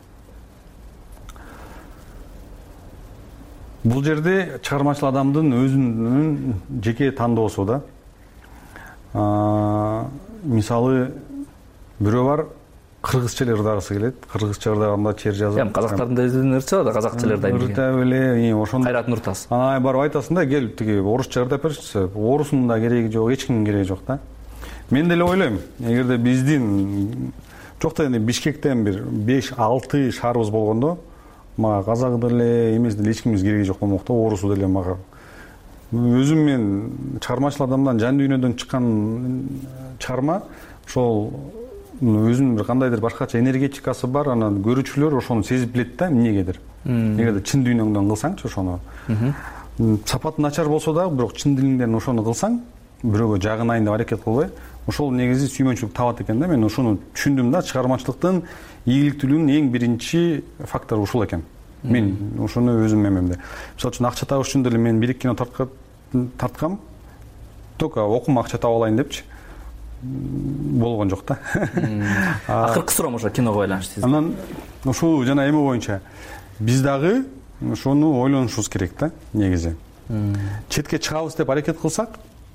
Бул жерде чыгармачыл адамдын өзүнүн жеке тандоосу да. Мисалы, бирөө бар, кыргызча эле ырдагысы келет. Кыргызча ырдаганда чер жазып. Эми казактардын да өзүнүн ырчы бар да, казакча эле ырдайм деген. Ырдап эле, ошондо Кайрат Нуртас. Ана барып айтасың да, келип тиги орусча ырдап берчи. Орусунун да кереги жок, эч кимдин кереги жок да. Мен деле ойлойм, эгерде биздин жок да эми Бишкектен бир беш алты шаарыбыз болгондо мага казак деле эмес деле эч кимибиз кереги жок болмок да, орусу деле мага. Өзүм мен чыгармачыл адамдан, жан дүйнөдөн чыккан чыгарма ошол өзүнүн бир кандайдыр башкача энергетикасы бар, анан көрүүчүлөр ошону сезип билет да, эмнегедир. Эгерде чын дүйнөңдөн кылсаңчы ошону. Сапаты начар болсо дагы, бирок чын дилиңден ошону кылсаң, бирөөгө жагынайын деп аракет кылбай, ошол негизи сүймөнчүлүк табат экен да. Мен ошону түшүндүм да, чыгармачылыктын ийгиликтүүлүгүнүн эң биринчи фактору ушул экен. Мен ошону өзүм мемемде. Мисалы үчүн акча табыш үчүн деле мен бир кино тарткам, только окума акча таап алайын депчи. Болгон жок да. Акыркы суроом ошо киного байланыштуу. Анан ушул жана эме боюнча биз дагы ошону ойлонушубуз керек да, негизи. Четке чыгабыз деп аракет кылсак,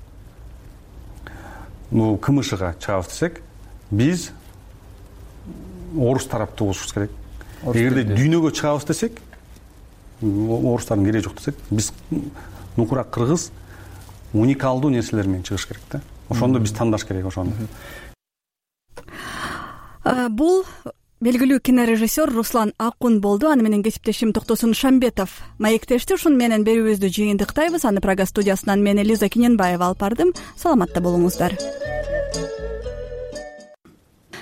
ну КМШга чыгабыз десек, биз орус тараптуу болушубуз керек. Эгерде дүйнөгө чыгабыз десек, орустардын кереги жок десек, биз нукурак кыргыз уникалдуу нерселер менен чыгыш керек да. Ошондо биз тандаш керек ошону. Бул белгилүү кинорежиссер Руслан Акун болду. Аны менен кесиптешим Токтосун Шамбетов маектешти. Ушуну менен берүүбүздү жыйынтыктайбыз. Аны Прага студиясынан мен Элиза Кененбаева алып бардым. Саламатта болуңуздар.